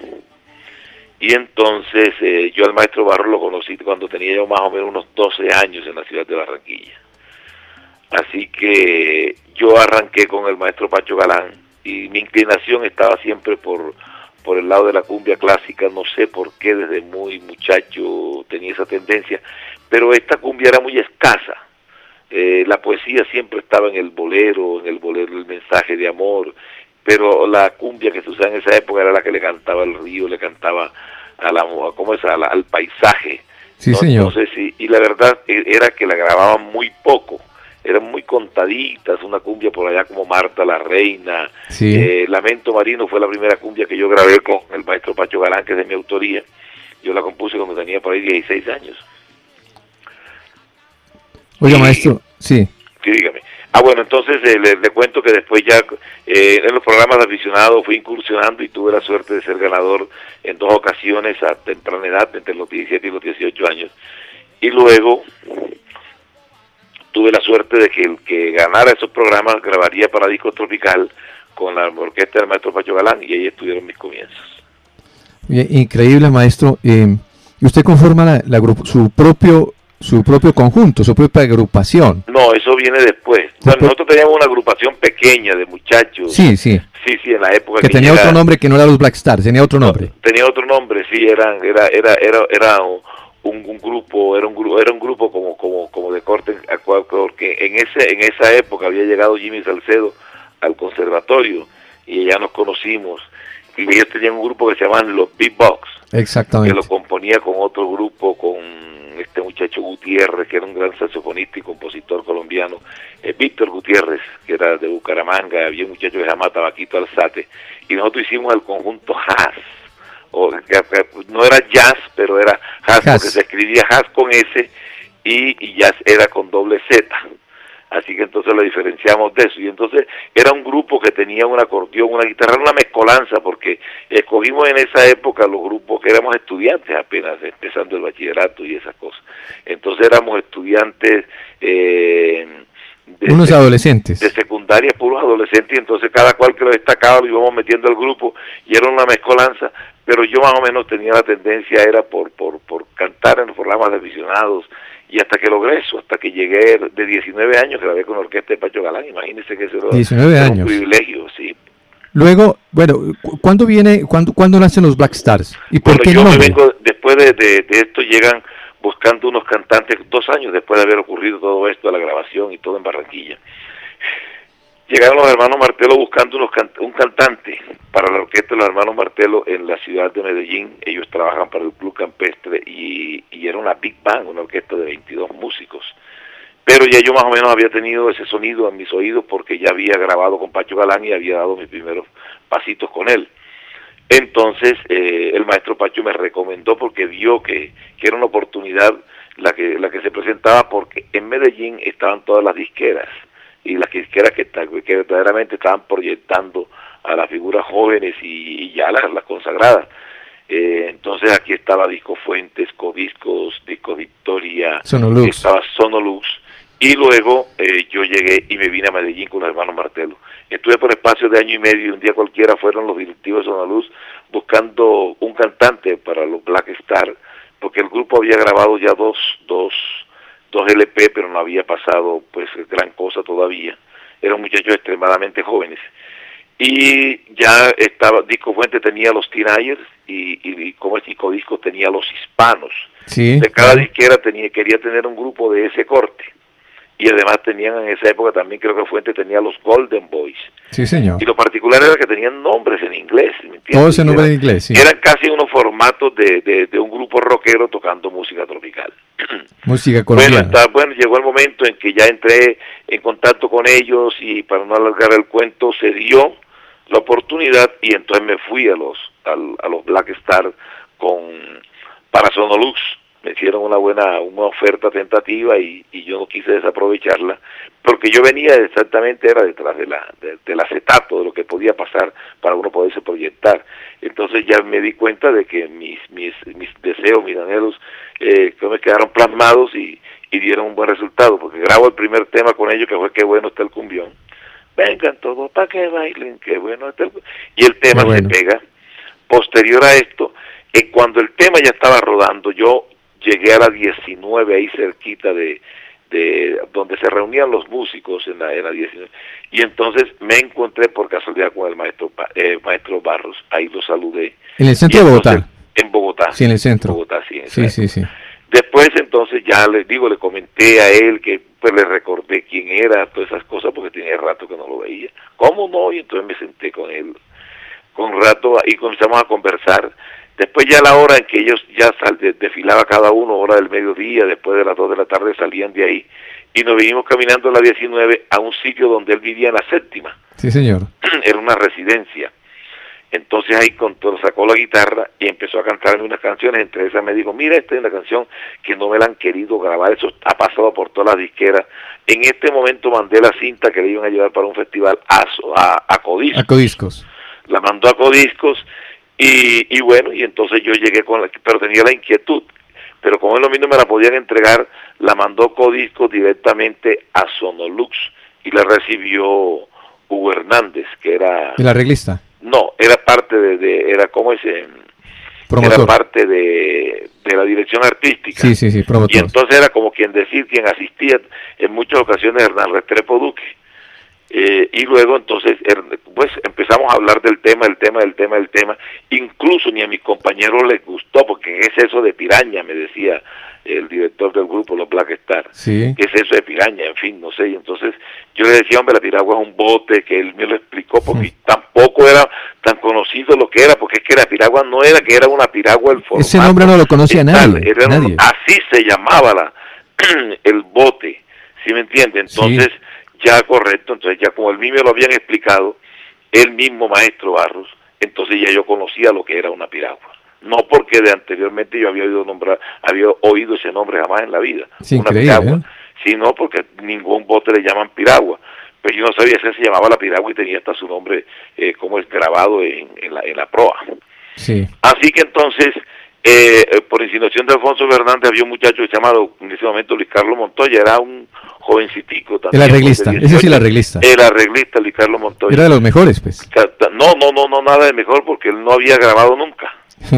Y entonces eh, yo al maestro Barros lo conocí cuando tenía yo más o menos unos doce años en la ciudad de Barranquilla. Así que yo arranqué con el maestro Pacho Galán y mi inclinación estaba siempre por... por el lado de la cumbia clásica, no sé por qué desde muy muchacho tenía esa tendencia, pero esta cumbia era muy escasa, eh, la poesía siempre estaba en el bolero, en el bolero el mensaje de amor, pero la cumbia que se usaba en esa época era la que le cantaba al río, le cantaba a la, ¿cómo es? A la, al paisaje, sí, ¿no? Señor. Entonces, sí, y la verdad era que la grababan muy poco, eran muy contaditas, una cumbia por allá como Marta la Reina, sí. eh, Lamento Marino fue la primera cumbia que yo grabé con el maestro Pacho Galán, que es de mi autoría, yo la compuse cuando tenía por ahí dieciséis años. Oiga, y, maestro, sí. Sí, dígame. Ah, bueno, entonces eh, le, le cuento que después ya eh, en los programas de aficionados fui incursionando y tuve la suerte de ser ganador en dos ocasiones a temprana edad, entre los diecisiete y los dieciocho años, y luego tuve la suerte de que el que ganara esos programas grabaría para Disco Tropical con la orquesta del maestro Pacho Galán, y ahí estuvieron mis comienzos. Bien, increíble, maestro. Eh, y usted conforma la, la grupo, su propio su propio conjunto, su propia agrupación. No, eso viene después. Bueno, nosotros teníamos una agrupación pequeña de muchachos. Sí, sí. Sí, sí, en la época que, que tenía llega, otro nombre que no era los Black Stars, tenía otro nombre. No, tenía otro nombre, sí, eran, era, era, era, era un, un grupo, era un grupo, era un grupo como, como, como de corte actual, porque en ese, en esa época había llegado Jimmy Salcedo al conservatorio y ya nos conocimos. Y ellos tenían un grupo que se llamaban los Beatbox. Exactamente. Que lo componía con otro grupo, con este muchacho Gutiérrez, que era un gran saxofonista y compositor colombiano, eh, Víctor Gutiérrez, que era de Bucaramanga, había un muchacho que se llamaba Tabaquito Alzate, y nosotros hicimos el conjunto Jazz, o, que, que, no era jazz, pero era Jazz, jazz, porque se escribía Jazz con S, y, y Jazz era con doble Z. Así que entonces lo diferenciamos de eso, y entonces era un grupo que tenía un acordeón, una guitarra, una mezcolanza, porque escogimos en esa época los grupos que éramos estudiantes apenas, empezando el bachillerato y esas cosas. Entonces éramos estudiantes... Eh, de, unos de, adolescentes. De secundaria, puros adolescentes, y entonces cada cual que lo destacaba lo íbamos metiendo al grupo, y era una mezcolanza, pero yo más o menos tenía la tendencia, era por, por, por cantar en los programas de aficionados, y hasta que logré eso, hasta que llegué de diecinueve años, grabé con la orquesta de Pacho Galán, imagínense que eso era, diecinueve era años. un privilegio, sí. Luego, bueno, ¿cuándo viene, cuándo, cuándo nacen los Black Stars? ¿Y por bueno, qué yo no? me vengo, después de, de, de esto llegan buscando unos cantantes, dos años después de haber ocurrido todo esto, la grabación y todo en Barranquilla. llegaron los hermanos Martelo buscando unos can un cantante para la orquesta de los hermanos Martelo en la ciudad de Medellín. Ellos trabajan para el Club Campestre y, y era una big band, una orquesta de veintidós músicos. Pero ya yo más o menos había tenido ese sonido en mis oídos porque ya había grabado con Pacho Galán y había dado mis primeros pasitos con él. Entonces eh, el maestro Pacho me recomendó porque vio que, que era una oportunidad la que, la que se presentaba, porque en Medellín estaban todas las disqueras y las disqueras que, que verdaderamente estaban proyectando a las figuras jóvenes y, y ya las, las consagradas. Eh, entonces aquí estaba Disco Fuentes, Codiscos, Disco Victoria, Sonolux. Estaba Sonolux, y luego eh, yo llegué y me vine a Medellín con los hermanos Martelo. Estuve por espacio de año y medio y un día cualquiera fueron los directivos de Sonolux buscando un cantante para los Black Star, porque el grupo había grabado ya dos, dos, dos L P, pero no había pasado pues gran cosa todavía. Eran muchachos extremadamente jóvenes. Y ya estaba, Disco Fuente tenía los teenagers y, y, y como el Disco Disco tenía los hispanos. Sí, de cada claro. disquera tenía, quería tener un grupo de ese corte. Y además tenían en esa época también, creo que Fuente tenía los Golden Boys. Sí, señor. Y lo particular era que tenían nombres en inglés, ¿me entiendes? Todo ese nombre eran, en inglés, sí. Eran casi unos formatos de, de, de un grupo rockero tocando música tropical. Música Bueno, colombiana. está, bueno, llegó el momento en que ya entré en contacto con ellos y para no alargar el cuento se dio la oportunidad y entonces me fui a los al, a los Black Star con para Sonolux. Me hicieron una buena una oferta tentativa y, y yo no quise desaprovecharla porque yo venía exactamente era detrás de la de, del acetato de lo que podía pasar para uno poderse proyectar. Entonces ya me di cuenta de que mis mis mis deseos, mis anhelos eh, que me quedaron plasmados y, y dieron un buen resultado, porque grabo el primer tema con ellos que fue Qué bueno está el cumbión. Vengan todos para que bailen, qué bueno está el cumbión. Y el tema bueno. se pega. Posterior a esto, eh, cuando el tema ya estaba rodando, yo llegué a la diecinueve ahí cerquita de, de donde se reunían los músicos en la, en la diecinueve, y entonces me encontré por casualidad con el maestro eh, maestro Barros, ahí lo saludé. ¿En el centro de Bogotá? En Bogotá. Sí, en el centro. En Bogotá, sí, sí, sí, sí. Después entonces ya les digo, le comenté a él que pues le recordé quién era, todas esas cosas, porque tenía rato que no lo veía. ¿Cómo no? Y entonces me senté con él con rato y comenzamos a conversar. Después ya la hora en que ellos ya sal, de, desfilaba cada uno, hora del mediodía, después de las dos de la tarde salían de ahí y nos vinimos caminando a la diecinueve a un sitio donde él vivía en la séptima. Sí, señor. Era una residencia. Entonces ahí con todo, sacó la guitarra y empezó a cantarme unas canciones, entre esas me dijo, mira, esta es una canción que no me la han querido grabar, eso ha pasado por todas las disqueras. En este momento mandé la cinta que le iban a llevar para un festival a, a, a Codiscos. A Codiscos. La mandó a Codiscos. Y, y bueno, y entonces yo llegué con la, pero tenía la inquietud, pero como él lo mismo me la podían entregar, la mandó Codisco directamente a Sonolux y la recibió Hugo Hernández, que era... ¿El arreglista? No, era parte de, de era como ese... Promotor. Era parte de, de la dirección artística. Sí, sí, sí, promotor. Y entonces era como quien decir, quien asistía en muchas ocasiones Hernán Restrepo Duque. Eh, y luego entonces pues empezamos a hablar del tema, el tema, el tema, el tema, incluso ni a mis compañeros les gustó, porque ¿qué es eso de piraña? Me decía el director del grupo, los Black Star, sí. ¿qué es eso de piraña? En fin, no sé, y entonces yo le decía, hombre, la piragua es un bote, que él me lo explicó, porque sí. tampoco era tan conocido lo que era, porque es que la piragua no era que era una piragua el formato. Ese nombre no lo conocía tal, nadie, era nadie. Un, así se llamaba la el bote, ¿sí me entiende? Entonces... Sí. Ya correcto, entonces ya como él mismo lo habían explicado, el mismo maestro Barros, entonces ya yo conocía lo que era una piragua. No porque de anteriormente yo había oído nombrar, había oído ese nombre jamás en la vida, sí, una piragua, ¿eh? Sino porque ningún bote le llaman piragua. Pero yo no sabía si se llamaba la piragua y tenía hasta su nombre eh, como es grabado en, en, la, en la proa. Sí. Así que entonces, eh, por insinuación de Alfonso Fernández, había un muchacho llamado en ese momento Luis Carlos Montoya, era un jovencito también. El arreglista, ese sí el arreglista. El arreglista Luis Carlos Montoya. Era de los mejores, pues. No, no, no, no, nada de mejor porque él no había grabado nunca,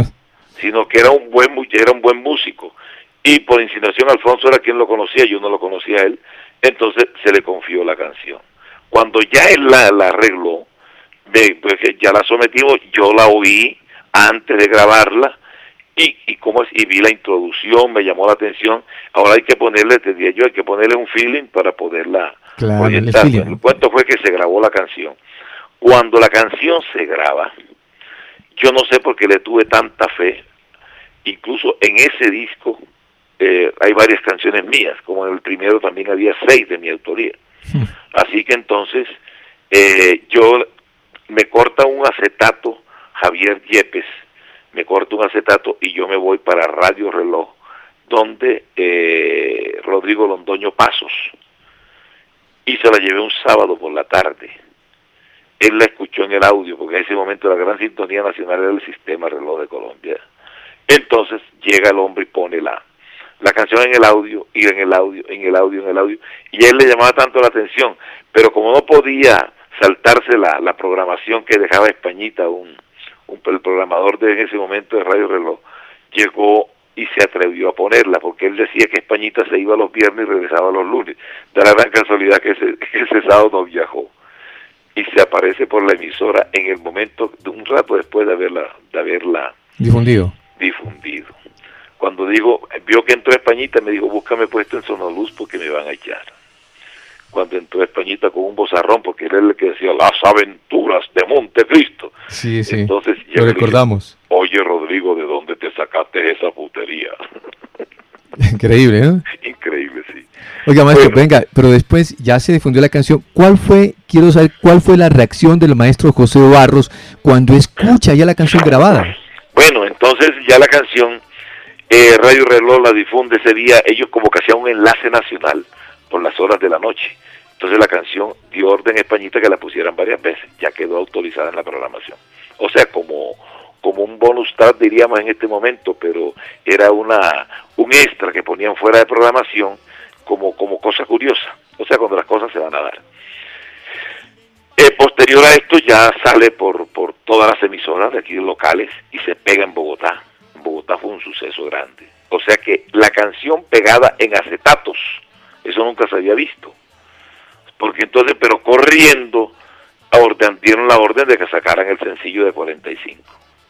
sino que era un buen era un buen músico. Y por insinuación Alfonso era quien lo conocía, yo no lo conocía a él, entonces se le confió la canción. Cuando ya él la, la arregló, de, pues ya la sometimos, yo la oí antes de grabarla, y, y cómo es, y vi la introducción, me llamó la atención. Ahora hay que ponerle, te diría yo, hay que ponerle un feeling para poderla claro, orientar. el, Bueno, el cuento fue que se grabó la canción. Cuando la canción se graba, yo no sé por qué le tuve tanta fe. Incluso en ese disco eh, hay varias canciones mías, como en el primero también había seis de mi autoría. Así que entonces eh, yo me corta un acetato, Javier Yepes, me corta un acetato y yo me voy para Radio Reloj, donde eh, Rodrigo Londoño Pasos, y se la llevé un sábado por la tarde. Él la escuchó en el audio, porque en ese momento la gran sintonía nacional era el Sistema Reloj de Colombia. Entonces llega el hombre y pone la, la canción en el audio, y en el audio, en el audio, en el audio, y a él le llamaba tanto la atención, pero como no podía saltarse la, la programación que dejaba Españita, un, un el programador de en ese momento de Radio Reloj, llegó y se atrevió a ponerla, porque él decía que Españita se iba los viernes y regresaba los lunes. De la gran casualidad que ese, que ese sábado no viajó, y se aparece por la emisora en el momento, de un rato después de haberla, de haberla difundido. difundido. Cuando digo, vio que entró Españita, me dijo, búscame puesto en Sonoluz porque me van a echar. Cuando entró Españita con un vozarrón, porque era el que decía, las aventuras de Montecristo. Sí, sí, entonces, lo recordamos. Dije, oye, Rodrigo, ¿de dónde te sacaste esa putería? Increíble, ¿eh? Increíble, sí. Oiga, maestro, Bueno, venga, pero después ya se difundió la canción. ¿Cuál fue, quiero saber, cuál fue la reacción del maestro José Barros cuando escucha ya la canción grabada? Bueno, entonces ya la canción, eh, Radio Reloj la difunde ese día, ellos como que hacían un enlace nacional por las horas de la noche. Entonces la canción dio orden a Españita que la pusieran varias veces, ya quedó autorizada en la programación. O sea, como, como un bonus track diríamos en este momento, pero era una un extra que ponían fuera de programación como, como cosa curiosa, o sea, cuando las cosas se van a dar. Eh, posterior a esto ya sale por, por todas las emisoras de aquí locales y se pega en Bogotá. En Bogotá fue un suceso grande. O sea que la canción pegada en acetatos, eso nunca se había visto. Porque entonces, pero corriendo, orden, dieron la orden de que sacaran el sencillo de cuarenta y cinco.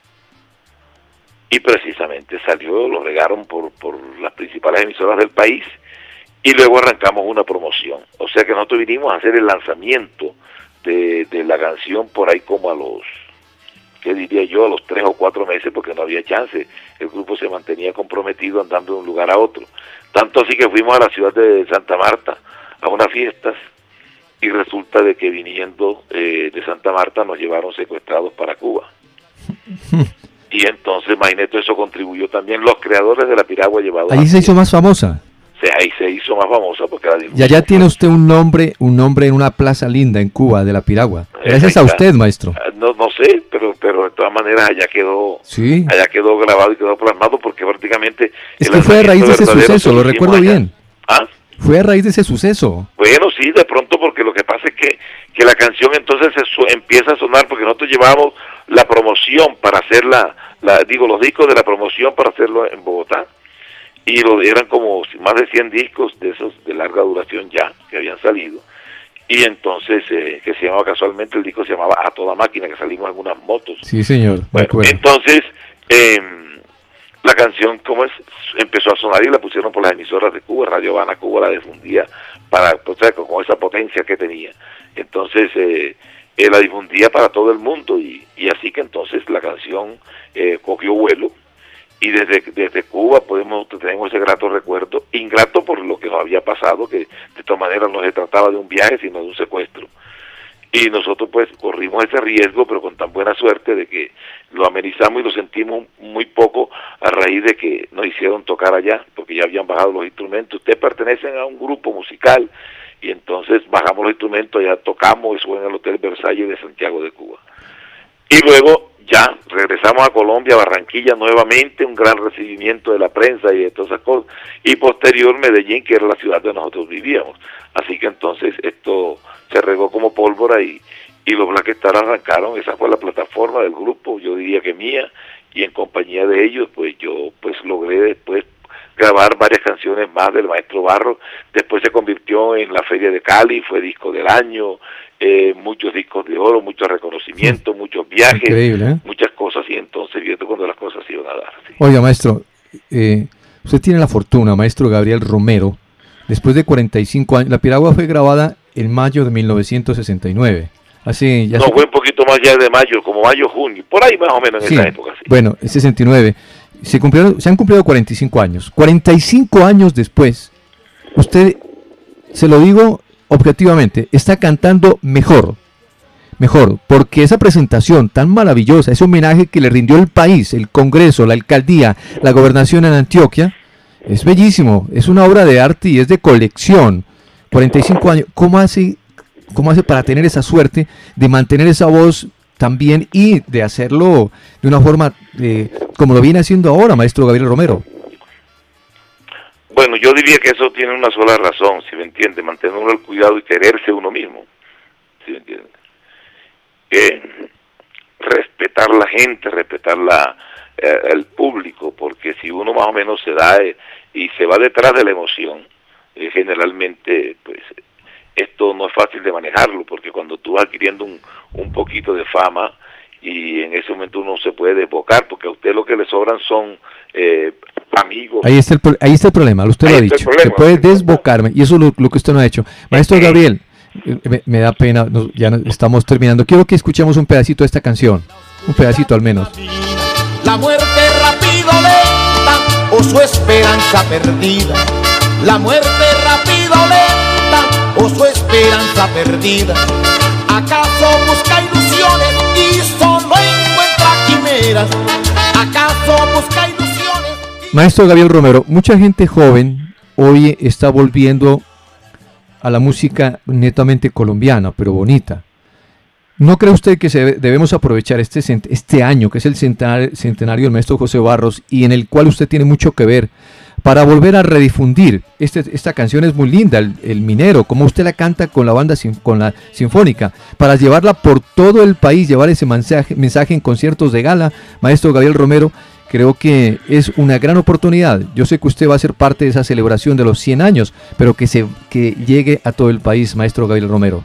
Y precisamente salió, lo regaron por, por las principales emisoras del país y luego arrancamos una promoción. O sea que nosotros vinimos a hacer el lanzamiento de, de la canción por ahí como a los, ¿qué diría yo? A los tres o cuatro meses, porque no había chance. El grupo se mantenía comprometido andando de un lugar a otro. Tanto así que fuimos a la ciudad de Santa Marta a unas fiestas y resulta de que viniendo eh, de Santa Marta nos llevaron secuestrados para Cuba. Y entonces, imagínate, eso contribuyó también. Los creadores de la piragua llevados. Allí se hizo más famosa. Se, ahí se hizo más famosa porque la Y allá tiene usted un nombre, un nombre en una plaza linda en Cuba de la piragua. Gracias a usted, maestro. No, no sé, pero pero de todas maneras allá quedó, sí. allá quedó grabado y quedó plasmado porque prácticamente es que fue a raíz de ese suceso, lo recuerdo allá. bien. ¿Ah? Fue a raíz de ese suceso. Bueno, sí, de pronto, porque lo que pasa es que, que la canción entonces se su, empieza a sonar, porque nosotros llevábamos la promoción para hacerla, la, digo, los discos de la promoción para hacerlo en Bogotá, y lo, eran como más de cien discos de esos de larga duración ya, que habían salido, y entonces, eh, que se llamaba casualmente, el disco se llamaba A Toda Máquina, que salimos en unas motos. Sí, señor, me bueno, acuerdo. Entonces, eh, la canción, como es, empezó a sonar y la pusieron por las emisoras de Cuba. Radio Habana Cuba la difundía para, o sea, con esa potencia que tenía. Entonces, eh, eh, la difundía para todo el mundo y, y así que entonces la canción eh, cogió vuelo y desde, desde Cuba podemos tenemos ese grato recuerdo, ingrato por lo que nos había pasado, que de todas maneras no se trataba de un viaje, sino de un secuestro. Y nosotros pues corrimos ese riesgo, pero con tan buena suerte de que lo amenizamos y lo sentimos muy poco a raíz de que nos hicieron tocar allá, porque ya habían bajado los instrumentos. Ustedes pertenecen a un grupo musical y entonces bajamos los instrumentos, ya tocamos, eso en el Hotel Versalles de Santiago de Cuba. Y luego ya regresamos a Colombia, Barranquilla nuevamente, un gran recibimiento de la prensa y de todas esas cosas. Y posterior Medellín, que era la ciudad donde nosotros vivíamos. Así que entonces esto se regó como pólvora y, y los Black Star arrancaron. Esa fue la plataforma del grupo, yo diría que mía, y en compañía de ellos pues yo pues logré después grabar varias canciones más del maestro Barros. Después se convirtió en la Feria de Cali, fue disco del año, eh, muchos discos de oro, muchos reconocimientos, muchos viajes, increíble, ¿eh? muchas cosas y entonces viendo cuando las cosas se iban a dar. ¿sí? Oiga, maestro, eh, usted tiene la fortuna, maestro Gabriel Romero, después de cuarenta y cinco años, La Piragua fue grabada en mayo de mil novecientos sesenta y nueve. Así, ya no, se... fue un poquito más ya de mayo, como mayo, junio, por ahí más o menos en sí, esa época. Sí. Bueno, en sesenta y nueve, se, cumplieron, se han cumplido cuarenta y cinco años. cuarenta y cinco años después, usted, se lo digo objetivamente, está cantando mejor. Mejor, porque esa presentación tan maravillosa, ese homenaje que le rindió el país, el Congreso, la alcaldía, la gobernación en Antioquia, es bellísimo, es una obra de arte y es de colección. cuarenta y cinco años, ¿cómo hace, cómo hace para tener esa suerte de mantener esa voz también y de hacerlo de una forma eh, como lo viene haciendo ahora, maestro Gabriel Romero? Bueno, yo diría que eso tiene una sola razón, si me entiende, mantener uno el cuidado y quererse uno mismo, si me entiende. Eh, respetar la gente, respetar la, eh, el público, porque si uno más o menos se da eh, y se va detrás de la emoción, eh, generalmente pues esto no es fácil de manejarlo, porque cuando tú vas adquiriendo un, un poquito de fama y en ese momento uno se puede desbocar, porque a usted lo que le sobran son eh, amigos. Ahí está, el, ahí está el problema, usted lo ha dicho, se puede desbocarme y eso es lo, lo que usted no ha hecho. Maestro Gabriel, Me, me da pena, nos, ya no, estamos terminando. Quiero que escuchemos un pedacito de esta canción, un pedacito al menos. La muerte rápido lenta o su esperanza perdida. La muerte rápido lenta o su esperanza perdida. ¿Acaso busca ilusiones y solo encuentra quimeras? ¿Acaso busca ilusiones? Y... Maestro Gabriel Romero, mucha gente joven hoy está volviendo a la música netamente colombiana, pero bonita. ¿No cree usted que se debemos aprovechar este, este año, que es el centenario, centenario del maestro José Barros, y en el cual usted tiene mucho que ver, para volver a redifundir? Este, esta canción es muy linda, el, el Minero, como usted la canta con la banda, con la sinfónica, para llevarla por todo el país, llevar ese mensaje, mensaje en conciertos de gala. Maestro Gabriel Romero, creo que es una gran oportunidad. Yo sé que usted va a ser parte de esa celebración de los cien años, pero que se que llegue a todo el país, maestro Gabriel Romero.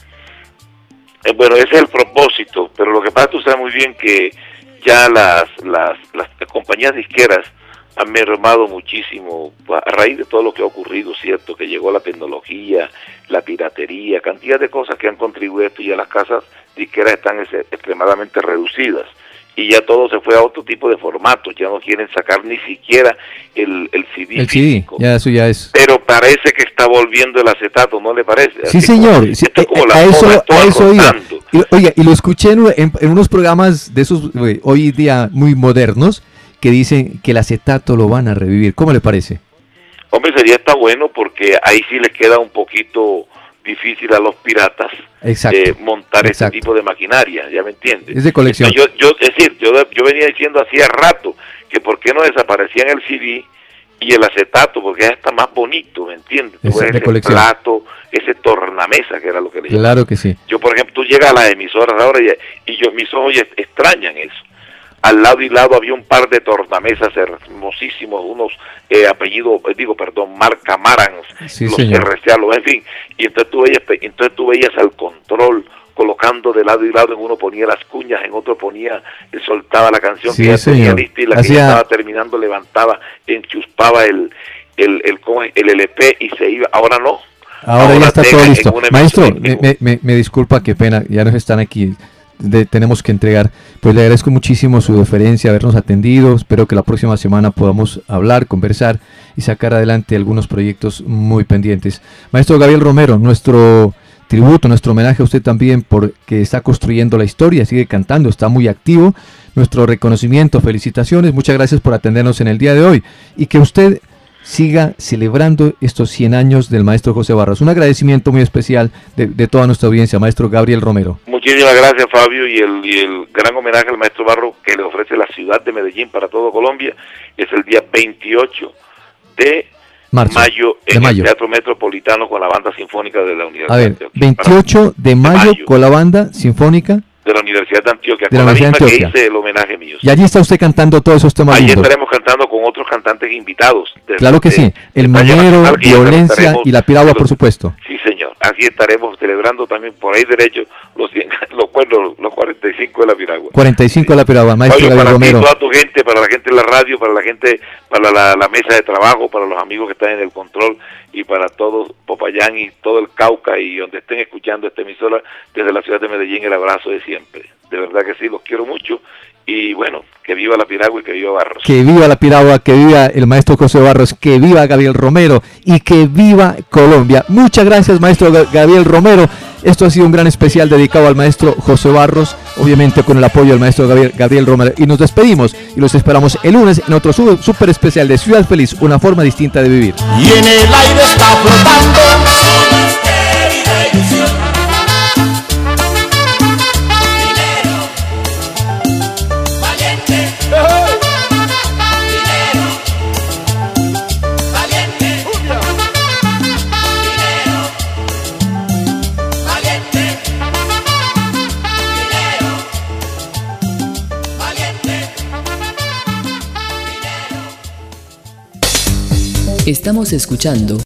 Eh, bueno, ese es el propósito, pero lo que pasa, tú sabes muy bien que ya las, las, las compañías disqueras han mermado muchísimo a raíz de todo lo que ha ocurrido, ¿cierto? Que llegó la tecnología, la piratería, cantidad de cosas que han contribuido a esto, y ya las casas disqueras están extremadamente reducidas. Y ya todo se fue a otro tipo de formatos, ya no quieren sacar ni siquiera el, el C D el físico. C D, ya eso ya es. Pero parece que está volviendo el acetato, ¿no le parece? Sí, Así señor, como, sí, esto es como a, la a eso, a eso iba. Y, oiga, y lo escuché en, en, en unos programas de esos eh, hoy día muy modernos, que dicen que el acetato lo van a revivir. ¿Cómo le parece? Hombre, sería está bueno, porque ahí sí les queda un poquito difícil a los piratas eh, montar exacto. este tipo de maquinaria, ¿ya me entiendes? Es de colección. Entonces, yo, yo, es decir, yo, yo venía diciendo hacía rato que por qué no desaparecían el C D y el acetato, porque ya está más bonito, ¿me entiendes? Es de ese colección. plato, ese tornamesa, que era lo que le Claro llamaban. que sí. Yo, por ejemplo, tú llegas a las emisoras ahora y, y yo, mis ojos ya extrañan eso. Al lado y lado había un par de tornamesas hermosísimos, unos eh, apellidos, digo, perdón, marca Marans, sí, los señor. R C A, los, en fin. Y entonces tú veías, entonces tú veías al control colocando de lado y lado, en uno ponía las cuñas, en otro ponía, soltaba la canción sí, que ya señor. tenía lista, y la Hacía... que ya estaba terminando levantaba, enchuspaba el, el, el, el, el L P y se iba. Ahora no. Ahora, Ahora ya está todo listo. Maestro, me, me, me, me disculpa, qué pena, ya nos están aquí. De, tenemos que entregar, pues le agradezco muchísimo su deferencia, habernos atendido. Espero que la próxima semana podamos hablar, conversar y sacar adelante algunos proyectos muy pendientes. Maestro Gabriel Romero, nuestro tributo, nuestro homenaje a usted también, porque está construyendo la historia, sigue cantando, está muy activo. Nuestro reconocimiento, felicitaciones, muchas gracias por atendernos en el día de hoy, y que usted siga celebrando estos cien años del maestro José Barros. Un agradecimiento muy especial de, de toda nuestra audiencia, maestro Gabriel Romero. Muchísimas gracias, Fabio, y el, y el gran homenaje al maestro Barros que le ofrece la ciudad de Medellín para todo Colombia es el día veintiocho de Marzo, mayo en de mayo. el Teatro Metropolitano con la Banda Sinfónica de la Universidad A ver, de Antioquia. veintiocho de mayo, de mayo con la Banda Sinfónica de la Universidad de Antioquia, de la con la Universidad misma de Antioquia. que hice el homenaje mío. Y allí está usted cantando todos esos temas Allí lindos. estaremos cantando con otros cantantes invitados. Claro que sí, el Minero, Violencia y La Piragua, por supuesto. Sí, señor. así estaremos celebrando también por ahí derecho los cien, los, bueno, los cuarenta y cinco de la Piragua. cuarenta y cinco de la Piragua, maestro Oye, Gabriel para Romero. Ti, toda tu gente, para la gente de la radio, para la gente, para la, la mesa de trabajo, para los amigos que están en el control y para todos Popayán y todo el Cauca y donde estén escuchando esta emisora desde la ciudad de Medellín, el abrazo de siempre. De verdad que sí, los quiero mucho y bueno, que viva la Piragua y que viva Barros. Que viva la Piragua, que viva el maestro José Barros, que viva Gabriel Romero y que viva Colombia. Muchas gracias, maestro Gabriel Romero. Esto ha sido un gran especial dedicado al maestro José Barros, obviamente con el apoyo del maestro Gabriel, Gabriel Romero. Y nos despedimos y los esperamos el lunes en otro súper especial de Ciudad Feliz, una forma distinta de vivir. Y en el aire está flotando Estamos escuchando